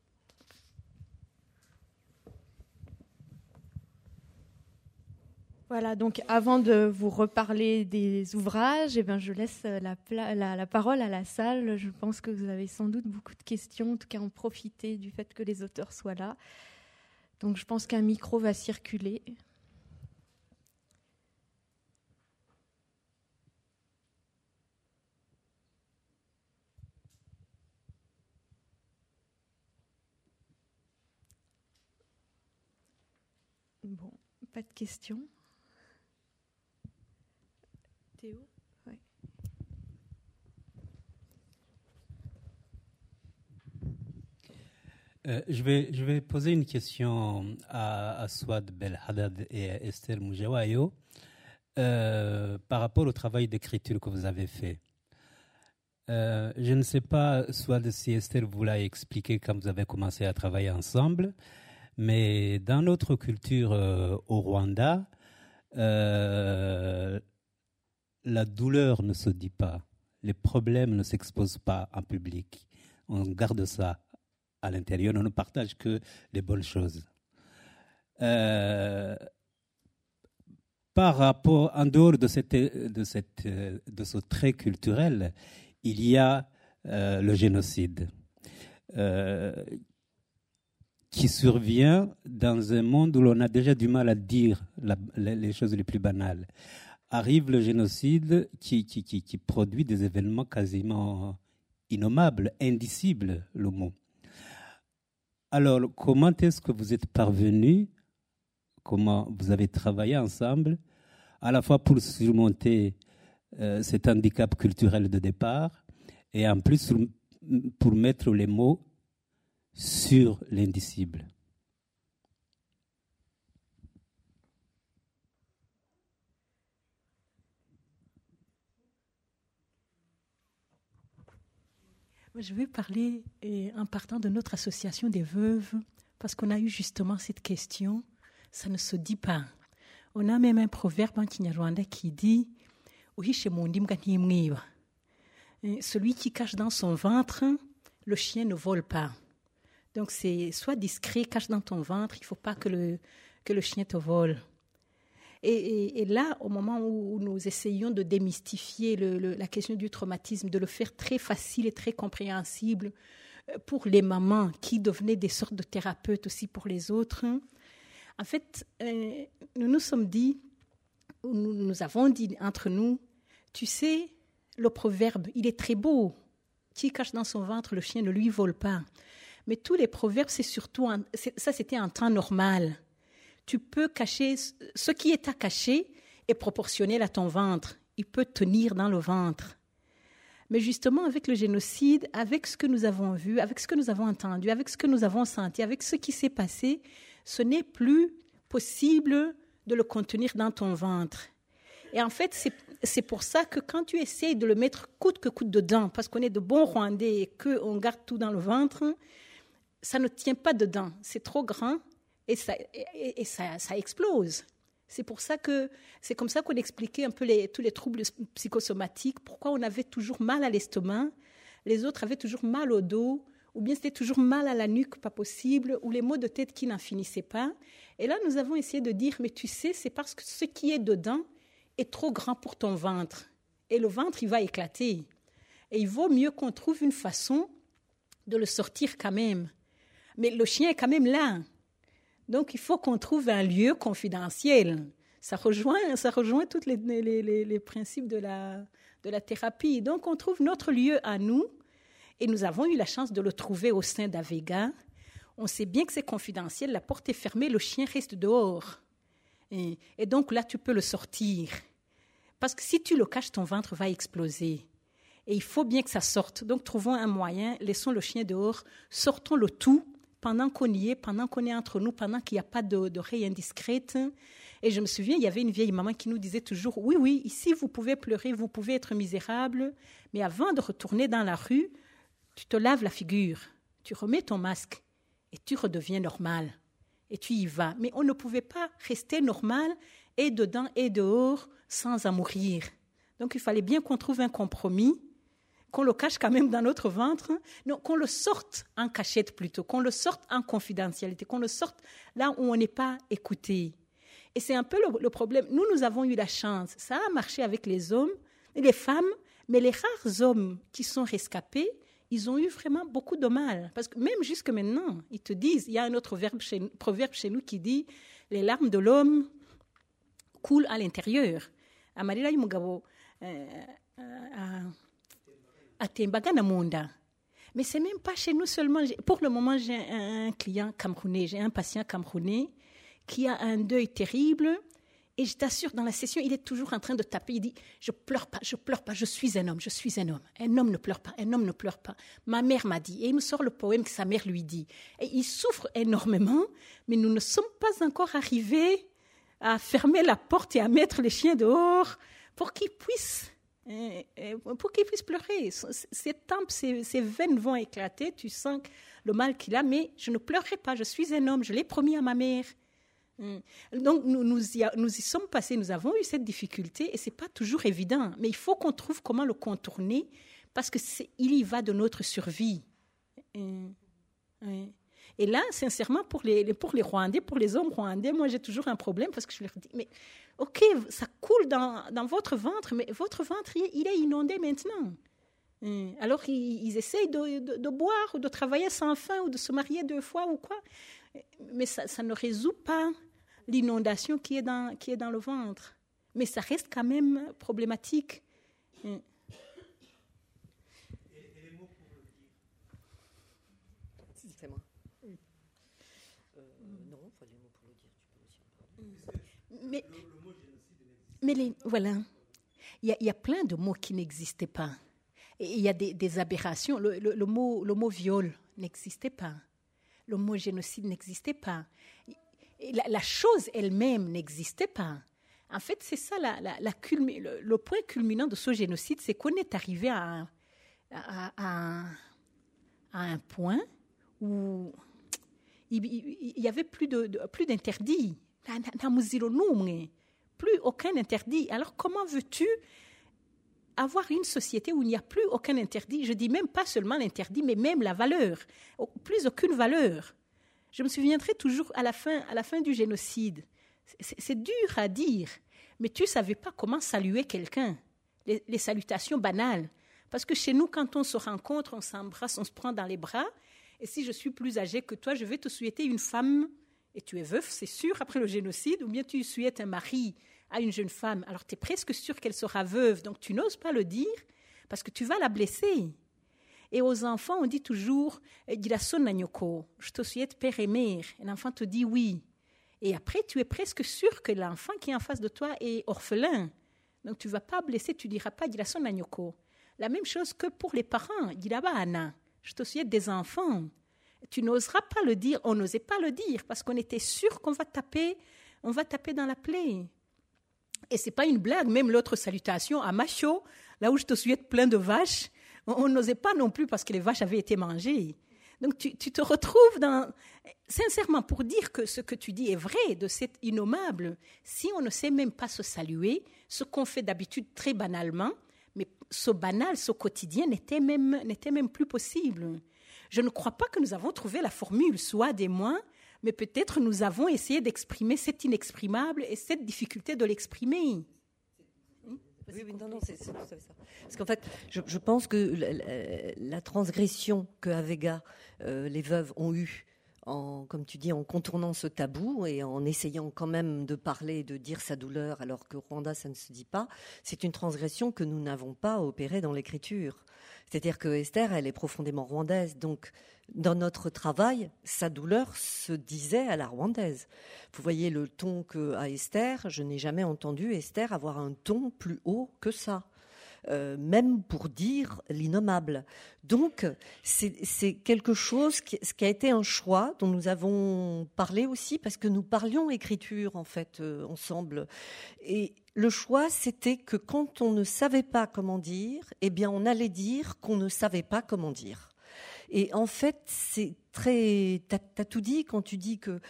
Voilà, donc avant de vous reparler des ouvrages, je laisse la parole à la salle. Je pense que vous avez sans doute beaucoup de questions, en tout cas en profiter du fait que les auteurs soient là. Donc je pense qu'un micro va circuler. Bon, pas de questions. Théo, ouais. Je vais poser une question à Souad Belhaddad et à Esther Moujawayo par rapport au travail d'écriture que vous avez fait. Je ne sais pas, Souad, si Esther vous l'a expliqué quand vous avez commencé à travailler ensemble, mais dans notre culture au Rwanda, la douleur ne se dit pas, les problèmes ne s'exposent pas en public. On garde ça à l'intérieur, on ne partage que les bonnes choses. Par rapport, en dehors de ce trait culturel, il y a le génocide qui survient dans un monde où l'on a déjà du mal à dire les choses les plus banales. Arrive le génocide qui produit des événements quasiment innommables, indicibles, le mot. Alors, comment est-ce que vous êtes parvenus, comment vous avez travaillé ensemble, à la fois pour surmonter cet handicap culturel de départ et en plus pour mettre les mots sur l'indicible? Je vais parler en partant de notre association des veuves, parce qu'on a eu justement cette question, ça ne se dit pas. On a même un proverbe en Kinyarwanda qui dit « Uhishe mu ndimbwa ntimwiba ». Celui qui cache dans son ventre, le chien ne vole pas. Donc c'est sois discret, cache dans ton ventre, il ne faut pas que le chien te vole. Et là, au moment où nous essayons de démystifier la question du traumatisme, de le faire très facile et très compréhensible pour les mamans qui devenaient des sortes de thérapeutes aussi pour les autres, en fait, nous nous sommes dit, nous avons dit entre nous, tu sais, le proverbe, il est très beau. Qui cache dans son ventre, le chien ne lui vole pas. Mais tous les proverbes, c'est surtout, ça c'était un temps normal. Tu peux cacher, ce qui est à cacher est proportionnel à ton ventre. Il peut tenir dans le ventre. Mais justement, avec le génocide, avec ce que nous avons vu, avec ce que nous avons entendu, avec ce que nous avons senti, avec ce qui s'est passé, ce n'est plus possible de le contenir dans ton ventre. Et en fait, c'est pour ça que quand tu essayes de le mettre coûte que coûte dedans, parce qu'on est de bons Rwandais et qu'on garde tout dans le ventre, ça ne tient pas dedans. C'est trop grand. Et ça explose. C'est pour ça que c'est comme ça qu'on expliquait un peu tous les troubles psychosomatiques, pourquoi on avait toujours mal à l'estomac, les autres avaient toujours mal au dos, ou bien c'était toujours mal à la nuque, pas possible, ou les maux de tête qui n'en finissaient pas. Et là, nous avons essayé de dire, mais tu sais, c'est parce que ce qui est dedans est trop grand pour ton ventre. Et le ventre, il va éclater. Et il vaut mieux qu'on trouve une façon de le sortir quand même. Mais le chien est quand même là. Donc, il faut qu'on trouve un lieu confidentiel. Ça rejoint tous les principes de la thérapie. Donc, on trouve notre lieu à nous. Et nous avons eu la chance de le trouver au sein d'Avega. On sait bien que c'est confidentiel. La porte est fermée, le chien reste dehors. Et donc, là, tu peux le sortir. Parce que si tu le caches, ton ventre va exploser. Et il faut bien que ça sorte. Donc, trouvons un moyen. Laissons le chien dehors. Sortons le tout. Pendant qu'on y est, pendant qu'on est entre nous, pendant qu'il n'y a pas d'oreilles indiscrètes. Et je me souviens, il y avait une vieille maman qui nous disait toujours, oui, ici vous pouvez pleurer, vous pouvez être misérable, mais avant de retourner dans la rue, tu te laves la figure, tu remets ton masque et tu redeviens normal. Et tu y vas. Mais on ne pouvait pas rester normal et dedans et dehors sans en mourir. Donc il fallait bien qu'on trouve un compromis, qu'on le cache quand même dans notre ventre, non, qu'on le sorte en cachette plutôt, qu'on le sorte en confidentialité, qu'on le sorte là où on n'est pas écouté. Et c'est un peu le problème. Nous avons eu la chance, ça a marché avec les hommes et les femmes, mais les rares hommes qui sont rescapés, ils ont eu vraiment beaucoup de mal. Parce que même jusque maintenant, ils te disent, il y a un autre proverbe chez nous qui dit « Les larmes de l'homme coulent à l'intérieur ». Amarira y'umugabo atembaga na munda. Mais c'est même pas chez nous seulement. Pour le moment, j'ai un client camerounais, j'ai un patient camerounais qui a un deuil terrible Et je t'assure, dans la session, il est toujours en train de taper. Il dit, je pleure pas, je suis un homme, je suis un homme. Un homme ne pleure pas, un homme ne pleure pas. Ma mère m'a dit, et il me sort le poème que sa mère lui dit. Et il souffre énormément, mais nous ne sommes pas encore arrivés à fermer la porte et à mettre les chiens dehors pour qu'ils puissent pleurer. Ses tempes, ses veines vont éclater, tu sens le mal qu'il a, mais je ne pleurerai pas, je suis un homme, je l'ai promis à ma mère. Donc nous y sommes passés, nous avons eu cette difficulté et ce n'est pas toujours évident, mais il faut qu'on trouve comment le contourner parce qu'il y va de notre survie. Et là, sincèrement, pour les Rwandais, pour les hommes rwandais, moi j'ai toujours un problème parce que je leur dis, mais ok, ça coule dans votre ventre, mais votre ventre, il est inondé maintenant. Alors ils essayent de boire ou de travailler sans faim ou de se marier 2 fois ou quoi, mais ça ne résout pas l'inondation qui est dans le ventre. Mais ça reste quand même problématique. Et les mots pour le dire. C'est moi. Non, enfin, les mots pour le dire, tu peux aussi en parler. Mais voilà. Il y a plein de mots qui n'existaient pas. Et il y a des aberrations. Le mot viol n'existait pas. Le mot génocide n'existait pas. Et la chose elle-même n'existait pas. En fait, c'est ça le point culminant de ce génocide, c'est qu'on est arrivé à un point où il y avait plus d'interdits. Plus aucun interdit. Alors comment veux-tu avoir une société où il n'y a plus aucun interdit? Je dis même pas seulement l'interdit, mais même la valeur. Plus aucune valeur. Je me souviendrai toujours à la fin du génocide. C'est dur à dire, mais tu ne savais pas comment saluer quelqu'un. Les salutations banales. Parce que chez nous, quand on se rencontre, on s'embrasse, on se prend dans les bras. Et si je suis plus âgée que toi, je vais te souhaiter une femme. Et tu es veuf, c'est sûr, après le génocide. Ou bien tu souhaites un mari à une jeune femme. Alors tu es presque sûr qu'elle sera veuve. Donc tu n'oses pas le dire parce que tu vas la blesser. Et aux enfants, on dit toujours « je te souhaite père et mère ». Et l'enfant te dit oui. Et après, tu es presque sûr que l'enfant qui est en face de toi est orphelin. Donc tu ne vas pas blesser, tu ne diras pas « La même chose que pour les parents. « Je te souhaite des enfants ». Tu n'oseras pas le dire, on n'osait pas le dire parce qu'on était sûr qu'on va taper dans la plaie. Et ce n'est pas une blague, même l'autre salutation à macho, là où je te souhaite plein de vaches, on n'osait pas non plus parce que les vaches avaient été mangées. Donc tu te retrouves sincèrement, pour dire que ce que tu dis est vrai, de cet innommable, si on ne sait même pas se saluer, ce qu'on fait d'habitude très banalement, mais ce banal, ce quotidien n'était même plus possible. Je ne crois pas que nous avons trouvé la formule soit des moins, mais peut-être nous avons essayé d'exprimer cet inexprimable et cette difficulté de l'exprimer. Oui, non, c'est ça. Parce qu'en fait, je pense que la transgression que à Vega, les veuves ont eue, comme tu dis, en contournant ce tabou et en essayant quand même de parler, de dire sa douleur, alors que au Rwanda, ça ne se dit pas, c'est une transgression que nous n'avons pas opérée dans l'écriture. C'est-à-dire que Esther, elle est profondément rwandaise. Donc, dans notre travail, sa douleur se disait à la rwandaise. Vous voyez le ton qu'a Esther, je n'ai jamais entendu Esther avoir un ton plus haut que ça. Même pour dire l'innommable. Donc, c'est quelque chose qui a été un choix dont nous avons parlé aussi parce que nous parlions écriture, en fait, ensemble. Et le choix, c'était que quand on ne savait pas comment dire, eh bien, on allait dire qu'on ne savait pas comment dire. Et en fait, c'est très... T'as tout dit quand tu dis que...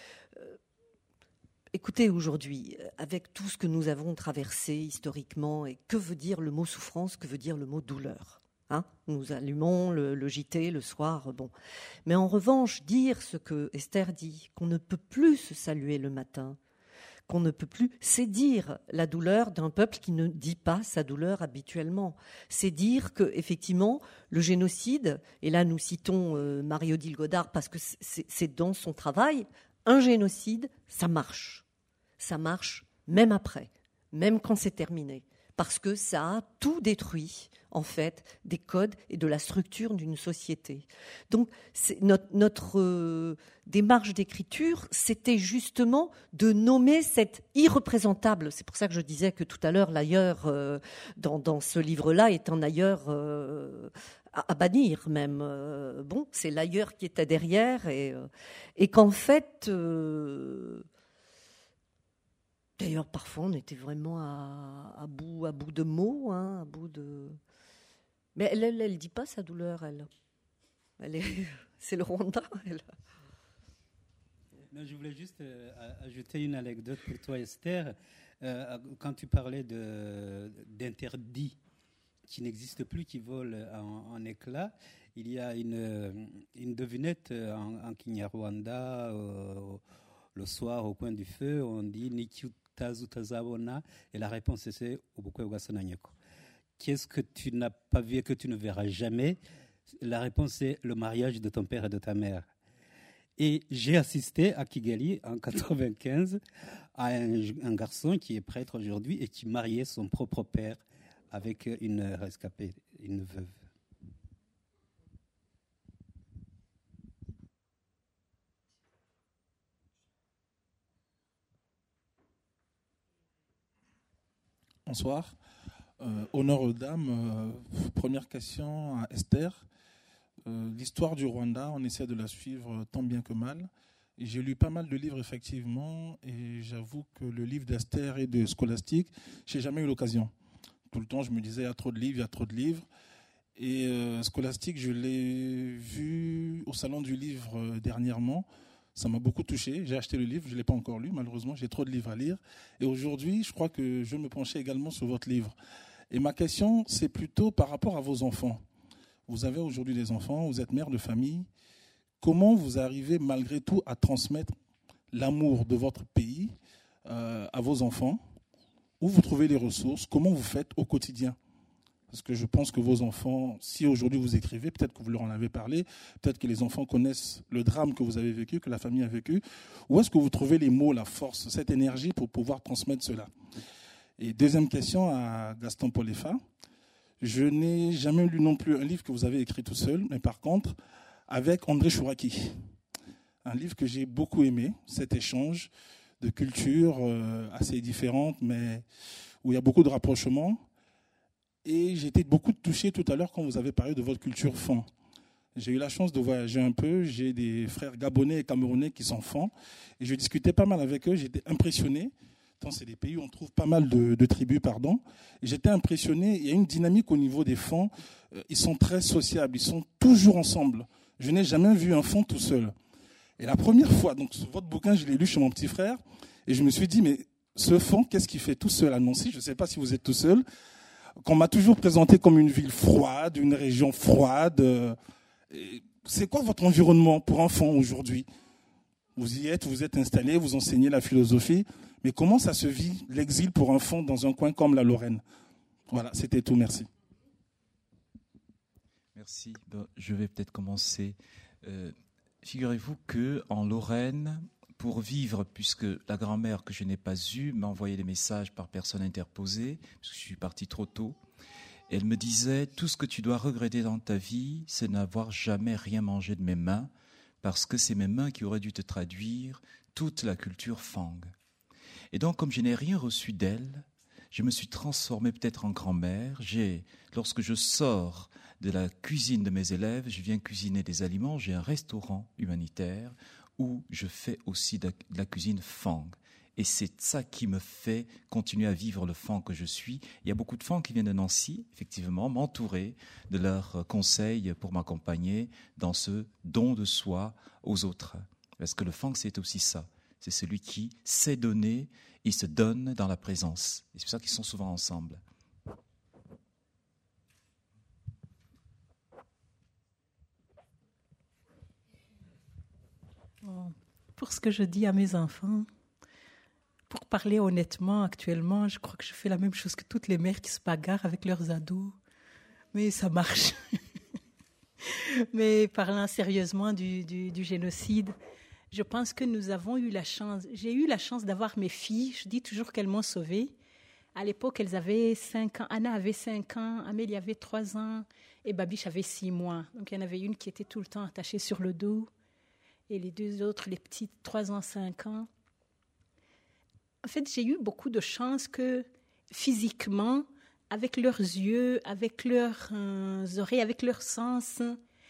Écoutez, aujourd'hui, avec tout ce que nous avons traversé historiquement, et que veut dire le mot souffrance, que veut dire le mot douleur, hein ? Nous allumons le JT le soir, bon. Mais en revanche, dire ce que Esther dit, qu'on ne peut plus se saluer le matin, qu'on ne peut plus, c'est dire la douleur d'un peuple qui ne dit pas sa douleur habituellement. C'est dire que, effectivement, le génocide, et là nous citons Marie-Odile Godard parce que c'est dans son travail, un génocide, ça marche. Ça marche même après, même quand c'est terminé. Parce que ça a tout détruit en fait, des codes et de la structure d'une société. Donc, notre démarche d'écriture, c'était justement de nommer cette irreprésentable. C'est pour ça que je disais que tout à l'heure, l'ailleurs, dans ce livre-là, est un ailleurs à bannir même. Bon, c'est l'ailleurs qui était derrière et qu'en fait... D'ailleurs, parfois, on était vraiment à bout de mots, à bout de... Mais elle dit pas sa douleur, c'est le Rwanda, elle. Non, je voulais juste ajouter une anecdote pour toi, Esther. Quand tu parlais d'interdits qui n'existent plus, qui volent en éclats, il y a une devinette en Kinyarwanda, le soir au coin du feu, on dit Nikyu Tazabona, et la réponse c'est Obukwe Ugasananyeko. Qu'est-ce que tu n'as pas vu et que tu ne verras jamais? La réponse c'est le mariage de ton père et de ta mère. Et j'ai assisté à Kigali en 1995 à un garçon qui est prêtre aujourd'hui et qui mariait son propre père avec une rescapée, une veuve. Bonsoir. Honneur aux dames. Première question à Esther. L'histoire du Rwanda, on essaie de la suivre tant bien que mal. Et j'ai lu pas mal de livres, effectivement, et j'avoue que le livre d'Esther et de Scholastique, je n'ai jamais eu l'occasion. Tout le temps, je me disais, il y a trop de livres. Et Scholastique, je l'ai vu au Salon du Livre dernièrement. Ça m'a beaucoup touché. J'ai acheté le livre, je ne l'ai pas encore lu, malheureusement, j'ai trop de livres à lire. Et aujourd'hui, je crois que je vais me pencher également sur votre livre. Et ma question, c'est plutôt par rapport à vos enfants. Vous avez aujourd'hui des enfants, vous êtes mère de famille. Comment vous arrivez malgré tout à transmettre l'amour de votre pays à vos enfants? Où vous trouvez les ressources? Comment vous faites au quotidien? Parce que je pense que vos enfants, si aujourd'hui vous écrivez, peut-être que vous leur en avez parlé, peut-être que les enfants connaissent le drame que vous avez vécu, que la famille a vécu. Où est-ce que vous trouvez les mots, la force, cette énergie pour pouvoir transmettre cela? Et deuxième question à Gaston Polefa. Je n'ai jamais lu non plus un livre que vous avez écrit tout seul, mais par contre, avec André Chouraki. Un livre que j'ai beaucoup aimé, cet échange de cultures assez différentes, mais où il y a beaucoup de rapprochements. Et j'ai été beaucoup touché tout à l'heure quand vous avez parlé de votre culture fan. J'ai eu la chance de voyager un peu. J'ai des frères gabonais et camerounais qui sont fans. Et je discutais pas mal avec eux. J'étais impressionné. Tant c'est des pays où on trouve pas mal de tribus, Et j'étais impressionné. Il y a une dynamique au niveau des fans. Ils sont très sociables. Ils sont toujours ensemble. Je n'ai jamais vu un fan tout seul. Et la première fois, donc votre bouquin, je l'ai lu chez mon petit frère. Et je me suis dit, mais ce fan, qu'est-ce qu'il fait tout seul à Nancy? Je ne sais pas si vous êtes tout seul. Qu'on m'a toujours présenté comme une ville froide, une région froide. C'est quoi votre environnement pour enfants aujourd'hui? Vous y êtes, vous êtes installé, vous enseignez la philosophie. Mais comment ça se vit, l'exil pour enfants dans un coin comme la Lorraine? Voilà, c'était tout, merci. Merci. Bon, je vais peut-être commencer. Figurez-vous qu'en Lorraine, pour vivre, puisque la grand-mère que je n'ai pas eue m'a envoyé des messages par personne interposée, parce que je suis parti trop tôt, elle me disait, tout ce que tu dois regretter dans ta vie, c'est n'avoir jamais rien mangé de mes mains, parce que c'est mes mains qui auraient dû te traduire toute la culture Fang. Et donc, comme je n'ai rien reçu d'elle, je me suis transformé peut-être en grand-mère. Lorsque je sors de la cuisine de mes élèves, je viens cuisiner des aliments, j'ai un restaurant humanitaire où je fais aussi de la cuisine Fang. Et c'est ça qui me fait continuer à vivre le Fang que je suis. Il y a beaucoup de Fang qui viennent de Nancy, effectivement, m'entourer de leurs conseils pour m'accompagner dans ce don de soi aux autres. Parce que le Fang, c'est aussi ça. C'est celui qui sait donner, il se donne dans la présence. Et c'est pour ça qu'ils sont souvent ensemble. Pour ce que je dis à mes enfants, pour parler honnêtement, actuellement, je crois que je fais la même chose que toutes les mères qui se bagarrent avec leurs ados. Mais ça marche. Mais parlant sérieusement du génocide, je pense que nous avons eu la chance. J'ai eu la chance d'avoir mes filles. Je dis toujours qu'elles m'ont sauvée. À l'époque, elles avaient 5 ans. Anna avait 5 ans, Amélie avait 3 ans et Babiche avait 6 mois. Donc, il y en avait une qui était tout le temps attachée sur le dos et les 2 autres, les petites, 3 ans, 5 ans. En fait, j'ai eu beaucoup de chance que physiquement, avec leurs yeux, avec leurs oreilles, avec leurs sens,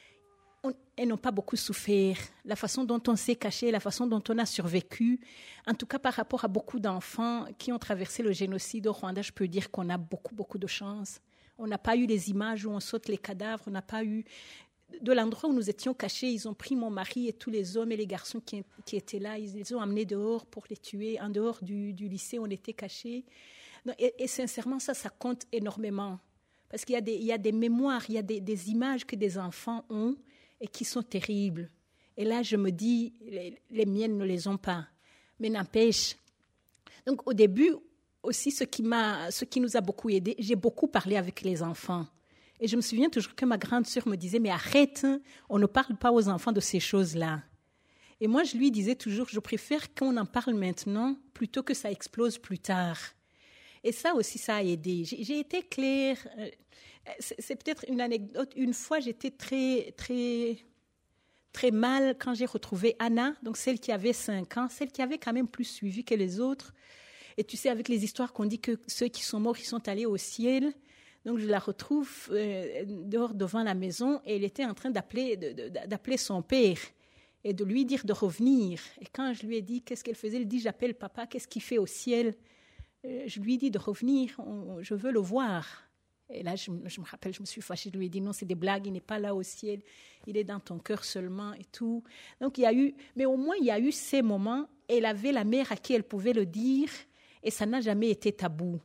elles n'ont pas beaucoup souffert. La façon dont on s'est caché, la façon dont on a survécu, en tout cas par rapport à beaucoup d'enfants qui ont traversé le génocide au Rwanda, je peux dire qu'on a beaucoup, beaucoup de chance. On n'a pas eu les images où on saute les cadavres, on n'a pas eu... De l'endroit où nous étions cachés, ils ont pris mon mari et tous les hommes et les garçons qui étaient là, ils les ont amenés dehors pour les tuer. En dehors du lycée, on était cachés. Et sincèrement, ça compte énormément. Parce qu'il y a des mémoires, il y a des images que des enfants ont et qui sont terribles. Et là, je me dis, les miennes ne les ont pas. Mais n'empêche. Donc, au début, aussi, ce qui nous a beaucoup aidés, j'ai beaucoup parlé avec les enfants. Et je me souviens toujours que ma grande sœur me disait, mais arrête, on ne parle pas aux enfants de ces choses-là. Et moi, je lui disais toujours, je préfère qu'on en parle maintenant plutôt que ça explose plus tard. Et ça aussi, ça a aidé. J'ai été claire. C'est peut-être une anecdote. Une fois, j'étais très, très, très mal quand j'ai retrouvé Anna, donc celle qui avait 5 ans, celle qui avait quand même plus suivi que les autres. Et tu sais, avec les histoires qu'on dit que ceux qui sont morts, ils sont allés au ciel. Donc, je la retrouve dehors devant la maison et elle était en train d'appeler son père et de lui dire de revenir. Et quand je lui ai dit qu'est-ce qu'elle faisait, elle dit, j'appelle papa, qu'est-ce qu'il fait au ciel? Je lui ai dit de revenir, je veux le voir. Et là, je me rappelle, je me suis fâchée, je lui ai dit non, c'est des blagues, il n'est pas là au ciel, il est dans ton cœur seulement et tout. Donc, mais au moins, il y a eu ces moments, elle avait la mère à qui elle pouvait le dire et ça n'a jamais été tabou.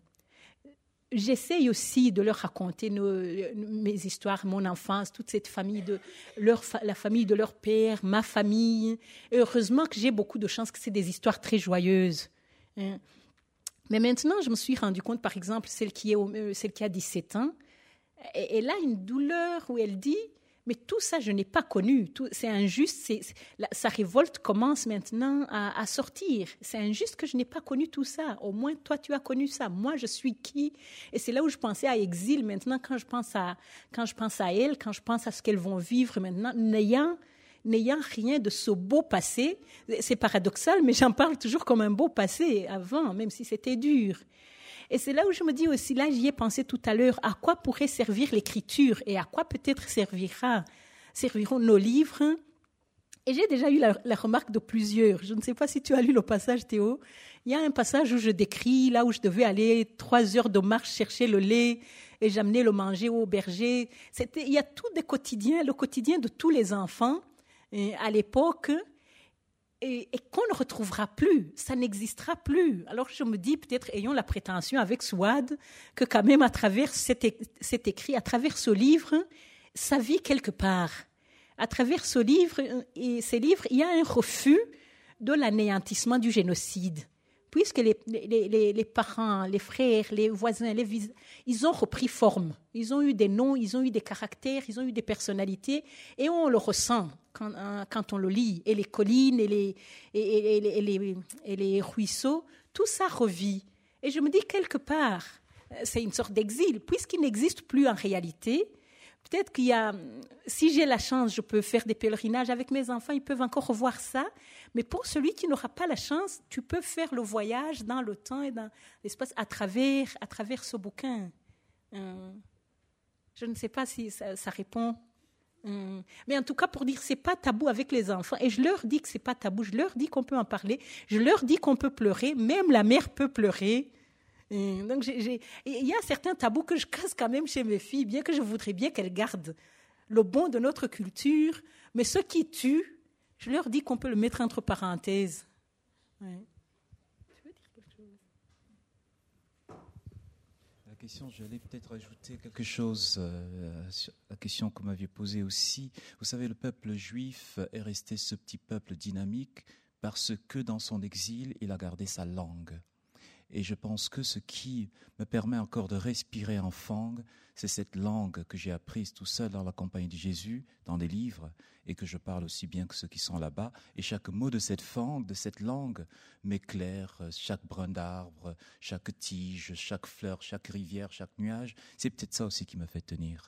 J'essaye aussi de leur raconter mes histoires, mon enfance, toute cette famille, la famille de leur père, ma famille. Et heureusement que j'ai beaucoup de chance, que c'est des histoires très joyeuses. Hein. Mais maintenant, je me suis rendu compte, par exemple, celle qui a 17 ans, elle a une douleur où elle dit « Mais tout ça, je n'ai pas connu. C'est injuste. Sa révolte commence maintenant à sortir. C'est injuste que je n'ai pas connu tout ça. Au moins, toi, tu as connu ça. Moi, je suis qui ?» Et c'est là où je pensais à Exil maintenant, quand je pense à elles, quand je pense à ce qu'elles vont vivre maintenant, n'ayant rien de ce beau passé. C'est paradoxal, mais j'en parle toujours comme un beau passé avant, même si c'était dur. Et c'est là où je me dis aussi, là j'y ai pensé tout à l'heure, à quoi pourrait servir l'écriture et à quoi peut-être serviront nos livres. Et j'ai déjà eu la remarque de plusieurs. Je ne sais pas si tu as lu le passage, Théo. Il y a un passage où je décris, là où je devais aller 3 heures de marche chercher le lait et j'amenais le manger au berger. Il y a tout le quotidien de tous les enfants à l'époque, et qu'on ne retrouvera plus, ça n'existera plus. Alors je me dis, peut-être ayons la prétention avec Souad, que quand même à travers cet écrit, à travers ce livre, ça vit quelque part. À travers ce livre et ces livres, il y a un refus de l'anéantissement du génocide. Puisque les parents, les frères, les voisins, ils ont repris forme. Ils ont eu des noms, ils ont eu des caractères, ils ont eu des personnalités, et on le ressent quand on le lit. Et les collines, et les ruisseaux, tout ça revit. Et je me dis, quelque part, c'est une sorte d'exil, puisqu'il n'existe plus en réalité. Peut-être si j'ai la chance, je peux faire des pèlerinages avec mes enfants, ils peuvent encore revoir ça. Mais pour celui qui n'aura pas la chance, tu peux faire le voyage dans le temps et dans l'espace à travers ce bouquin. Je ne sais pas si ça répond. Mais en tout cas, pour dire que ce n'est pas tabou avec les enfants, et je leur dis que ce n'est pas tabou, je leur dis qu'on peut en parler, je leur dis qu'on peut pleurer, même la mère peut pleurer. Donc, il y a certains tabous que je casse quand même chez mes filles, bien que je voudrais bien qu'elles gardent le bon de notre culture, mais ce qui tue, je leur dis qu'on peut le mettre entre parenthèses. Ouais. Tu veux dire quelque chose? La question, j'allais peut-être ajouter quelque chose sur la question que vous m'aviez posée aussi. Vous savez, le peuple juif est resté ce petit peuple dynamique parce que dans son exil, il a gardé sa langue. Et je pense que ce qui me permet encore de respirer en Fang, c'est cette langue que j'ai apprise tout seul dans la compagnie de Jésus, dans des livres, et que je parle aussi bien que ceux qui sont là-bas. Et chaque mot de cette Fang, de cette langue, m'éclaire. Chaque brin d'arbre, chaque tige, chaque fleur, chaque rivière, chaque nuage. C'est peut-être ça aussi qui me fait tenir.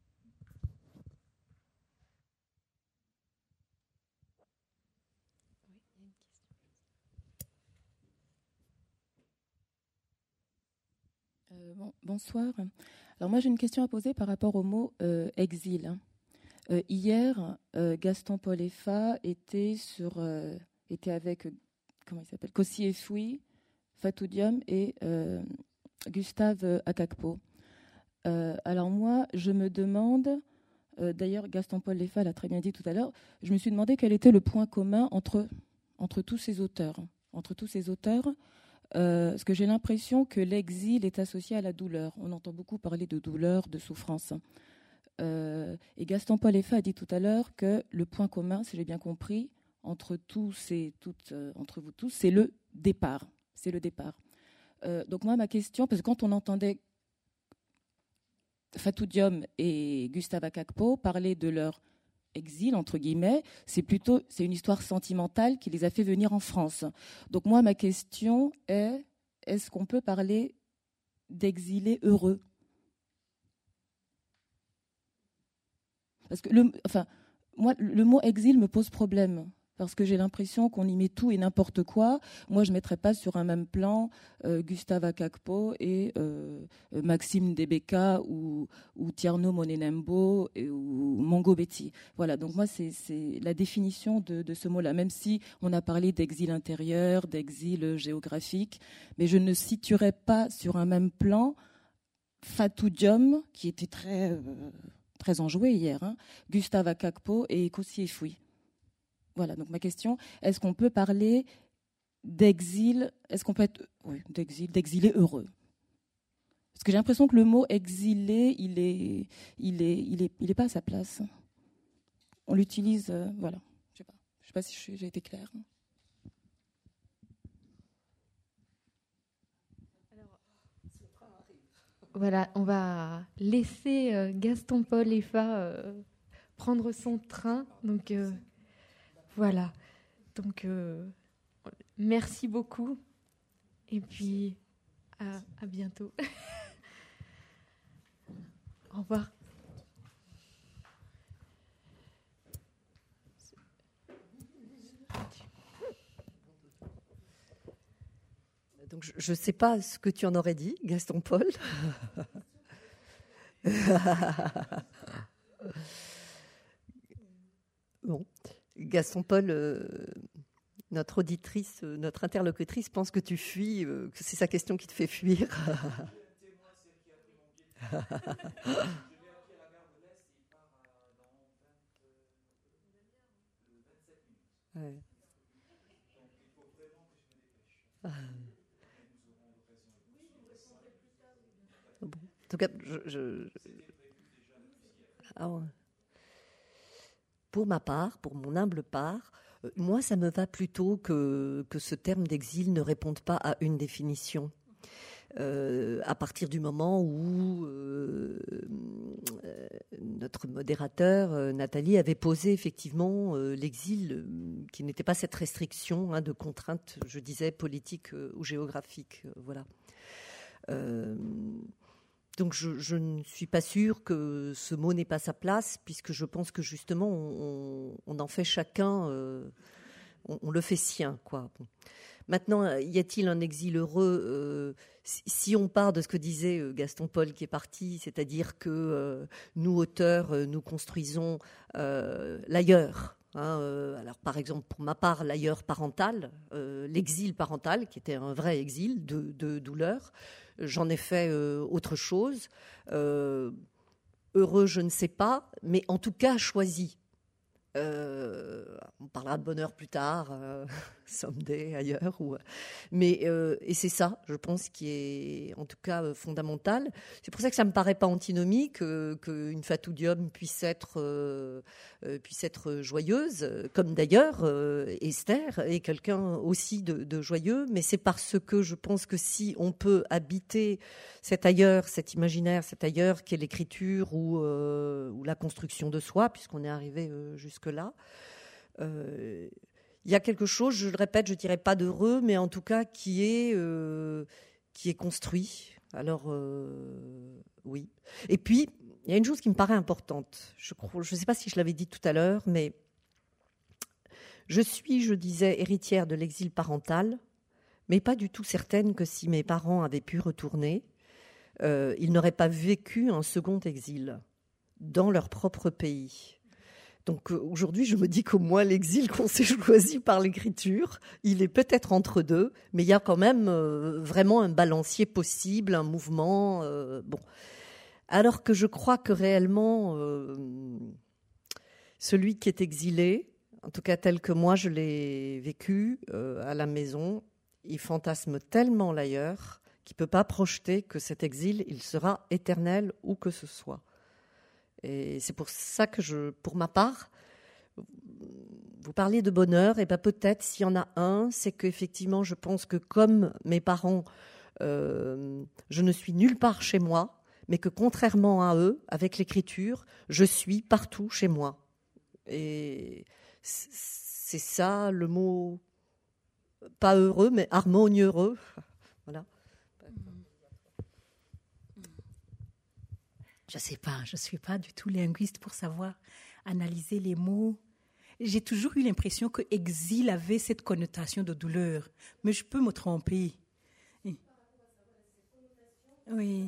Bonsoir. Alors moi j'ai une question à poser par rapport au mot exil. Hier, Gaston-Paul Effa était avec comment il s'appelle, Kossi Efoui, Fatou Diom et Gustave Akakpo. Alors moi je me demande, d'ailleurs Gaston-Paul Effa l'a très bien dit tout à l'heure, je me suis demandé quel était le point commun entre tous ces auteurs. Parce que j'ai l'impression que l'exil est associé à la douleur. On entend beaucoup parler de douleur, de souffrance. Et Gaston-Paul Effa a dit tout à l'heure que le point commun, si j'ai bien compris, entre vous tous, c'est le départ. Donc moi, ma question, parce que quand on entendait Fatou Diom et Gustave Akakpo parler de leur exil, entre guillemets, c'est une histoire sentimentale qui les a fait venir en France. Donc moi, ma question est, est-ce qu'on peut parler d'exilés heureux ? Parce que le mot exil me pose problème, parce que j'ai l'impression qu'on y met tout et n'importe quoi. Moi, je ne mettrais pas sur un même plan Gustave Akakpo et Maxime Debeka ou Tierno Monenembo ou Mongo Betty. Voilà, donc moi, c'est la définition de ce mot-là, même si on a parlé d'exil intérieur, d'exil géographique, mais je ne situerais pas sur un même plan Fatou Diom, qui était très enjoué hier, Gustave Akakpo et Kossi Efoui. Voilà, donc ma question, est-ce qu'on peut parler d'exil, d'exilé heureux ? Parce que j'ai l'impression que le mot exilé, il est pas à sa place. On l'utilise, voilà. Je sais pas si j'ai été claire. Voilà, on va laisser Gaston-Paul Effa prendre son train. Donc voilà. Donc merci beaucoup. Et puis à bientôt. Au revoir. Donc je ne sais pas ce que tu en aurais dit, Gaston-Paul. Bon, Gaston-Paul, notre auditrice, notre interlocutrice pense que tu fuis, que c'est sa question qui te fait fuir. Ouais. Bon. En tout cas, pour ma part, pour mon humble part, moi, ça me va plutôt que ce terme d'exil ne réponde pas à une définition. À partir du moment où notre modérateur, Nathalie, avait posé effectivement l'exil, qui n'était pas cette restriction de contraintes, je disais, politiques ou géographiques. Voilà. Donc je ne suis pas sûre que ce mot n'ait pas sa place, puisque je pense que justement on en fait chacun, on le fait sien, quoi. Bon. Maintenant, y a-t-il un exil heureux ? Si on part de ce que disait Gaston-Paul qui est parti, c'est-à-dire que nous, auteurs, nous construisons l'ailleurs. Alors, par exemple, pour ma part, l'ailleurs parental, l'exil parental, qui était un vrai exil de douleur. J'en ai fait autre chose. Heureux, je ne sais pas, mais en tout cas choisi. On parle parlera de bonheur plus tard, someday, ailleurs. Et c'est ça, je pense, qui est en tout cas fondamental. C'est pour ça que ça ne me paraît pas antinomique qu'une Fatou-Diom puisse être joyeuse, comme d'ailleurs Esther est quelqu'un aussi de joyeux, mais c'est parce que je pense que si on peut habiter cet ailleurs, cet imaginaire, cet ailleurs qui est l'écriture ou la construction de soi, puisqu'on est arrivé jusque-là, il y a quelque chose, je le répète, je ne dirais pas d'heureux, mais en tout cas qui est construit. Alors, oui. Et puis, il y a une chose qui me paraît importante. Je ne sais pas si je l'avais dit tout à l'heure, mais je disais, héritière de l'exil parental, mais pas du tout certaine que si mes parents avaient pu retourner, ils n'auraient pas vécu un second exil dans leur propre pays. Donc aujourd'hui, je me dis qu'au moins l'exil qu'on s'est choisi par l'écriture, il est peut-être entre deux, mais il y a quand même vraiment un balancier possible, un mouvement. Bon. Alors que je crois que réellement, celui qui est exilé, en tout cas tel que moi je l'ai vécu à la maison, il fantasme tellement l'ailleurs qu'il ne peut pas projeter que cet exil, il sera éternel où que ce soit. Et c'est pour ça que pour ma part, vous parliez de bonheur, et bien peut-être s'il y en a un, c'est qu'effectivement je pense que comme mes parents, je ne suis nulle part chez moi, mais que contrairement à eux, avec l'écriture, je suis partout chez moi. Et c'est ça le mot, pas heureux, mais harmonieux. Voilà. Je ne sais pas, je ne suis pas du tout linguiste pour savoir analyser les mots. J'ai toujours eu l'impression que exil avait cette connotation de douleur, mais je peux me tromper. Oui.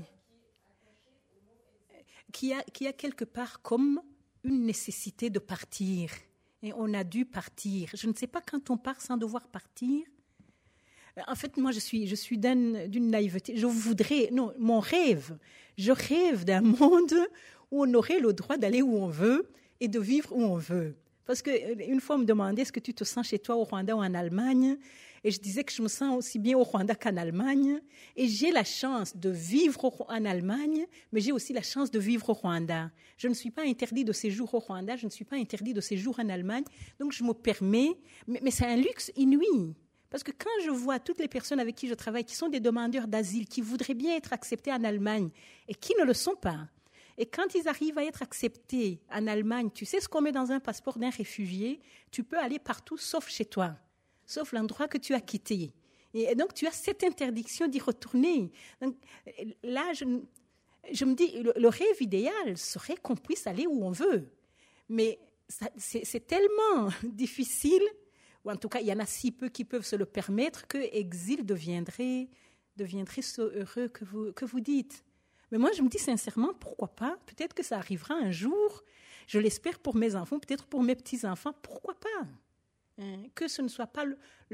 Qui a quelque part comme une nécessité de partir. Et on a dû partir. Je ne sais pas quand on part sans devoir partir. En fait, moi, je suis d'une naïveté. Mon rêve, je rêve d'un monde où on aurait le droit d'aller où on veut et de vivre où on veut. Parce qu'une fois, on me demandait est-ce que tu te sens chez toi au Rwanda ou en Allemagne, et je disais que je me sens aussi bien au Rwanda qu'en Allemagne. Et j'ai la chance de vivre en Allemagne, mais j'ai aussi la chance de vivre au Rwanda. Je ne suis pas interdit de séjour au Rwanda, je ne suis pas interdit de séjour en Allemagne. Donc, je me permets, mais c'est un luxe inouï. Parce que quand je vois toutes les personnes avec qui je travaille qui sont des demandeurs d'asile, qui voudraient bien être acceptés en Allemagne et qui ne le sont pas, et quand ils arrivent à être acceptés en Allemagne, tu sais ce qu'on met dans un passeport d'un réfugié, tu peux aller partout sauf chez toi, sauf l'endroit que tu as quitté. Et donc tu as cette interdiction d'y retourner. Donc là, je me dis, le rêve idéal serait qu'on puisse aller où on veut. Mais c'est tellement difficile, ou en tout cas, il y en a si peu qui peuvent se le permettre, que exil deviendrait ce heureux que vous dites. Mais moi, je me dis sincèrement, pourquoi pas? Peut-être que ça arrivera un jour. Je l'espère pour mes enfants, peut-être pour mes petits-enfants. Pourquoi pas? Que ce ne soit pas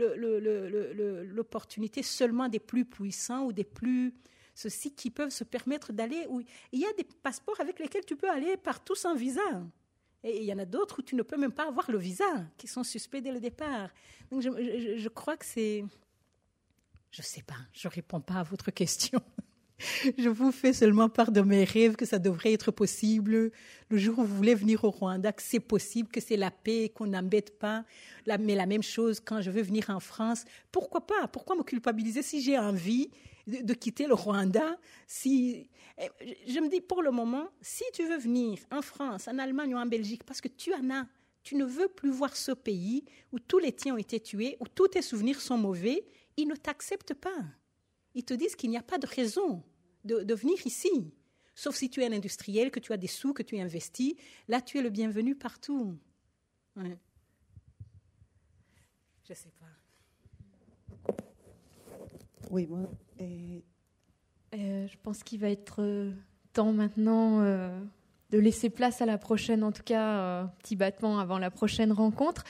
l'opportunité seulement des plus puissants ou des plus... Ceux-ci qui peuvent se permettre d'aller où... Il y a des passeports avec lesquels tu peux aller partout sans visa. Et il y en a d'autres où tu ne peux même pas avoir le visa, qui sont suspects dès le départ. Donc je crois que c'est... Je ne sais pas, je ne réponds pas à votre question. Je vous fais seulement part de mes rêves, que ça devrait être possible. Le jour où vous voulez venir au Rwanda, que c'est possible, que c'est la paix, qu'on n'embête pas. Mais la même chose quand je veux venir en France. Pourquoi pas? Pourquoi me culpabiliser si j'ai envie de quitter le Rwanda? Je me dis, pour le moment, si tu veux venir en France, en Allemagne ou en Belgique, parce que tu ne veux plus voir ce pays où tous les tiens ont été tués, où tous tes souvenirs sont mauvais, ils ne t'acceptent pas. Ils te disent qu'il n'y a pas de raison de venir ici. Sauf si tu es un industriel, que tu as des sous, que tu investis. Là, tu es le bienvenu partout. Ouais. Je ne sais pas. Oui, moi, je pense qu'il va être temps maintenant de laisser place à la prochaine, en tout cas, petit battement avant la prochaine rencontre.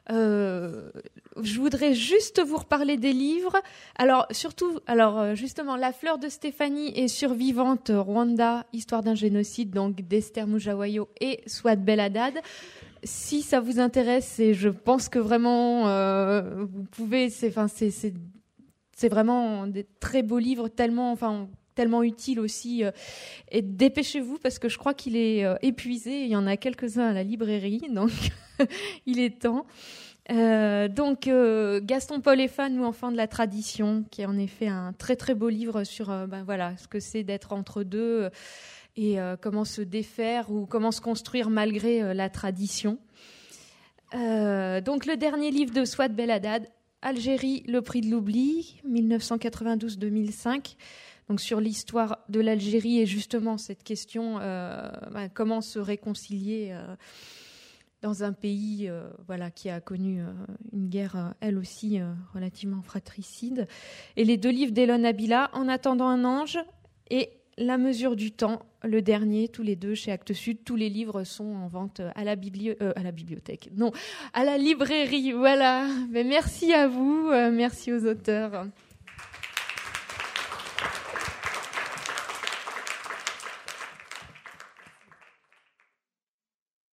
Je voudrais juste vous reparler des livres. Justement, La fleur de Stéphanie est survivante, Rwanda, histoire d'un génocide, donc d'Esther Mujawayo et Souad Belhaddad. si ça vous intéresse, et je pense que vraiment vous pouvez, c'est vraiment des très beaux livres, tellement utile aussi. Et dépêchez-vous parce que je crois qu'il est épuisé. Il y en a quelques-uns à la librairie, donc il est temps. Donc Gaston Paul Effan ou Enfant de la tradition, qui est en effet un très très beau livre sur ce que c'est d'être entre deux et comment se défaire ou comment se construire malgré la tradition. Donc le dernier livre de Souad Belhaddad, Algérie, le prix de l'oubli, 1992-2005. Donc sur l'histoire de l'Algérie et justement cette question, comment se réconcilier dans un pays qui a connu une guerre, elle aussi, relativement fratricide. Et les deux livres d'Elon Abila, En attendant un ange et La mesure du temps, le dernier, tous les deux chez Actes Sud. Tous les livres sont en vente à la bibliothèque. Non, à la librairie, voilà. Mais merci à vous, merci aux auteurs.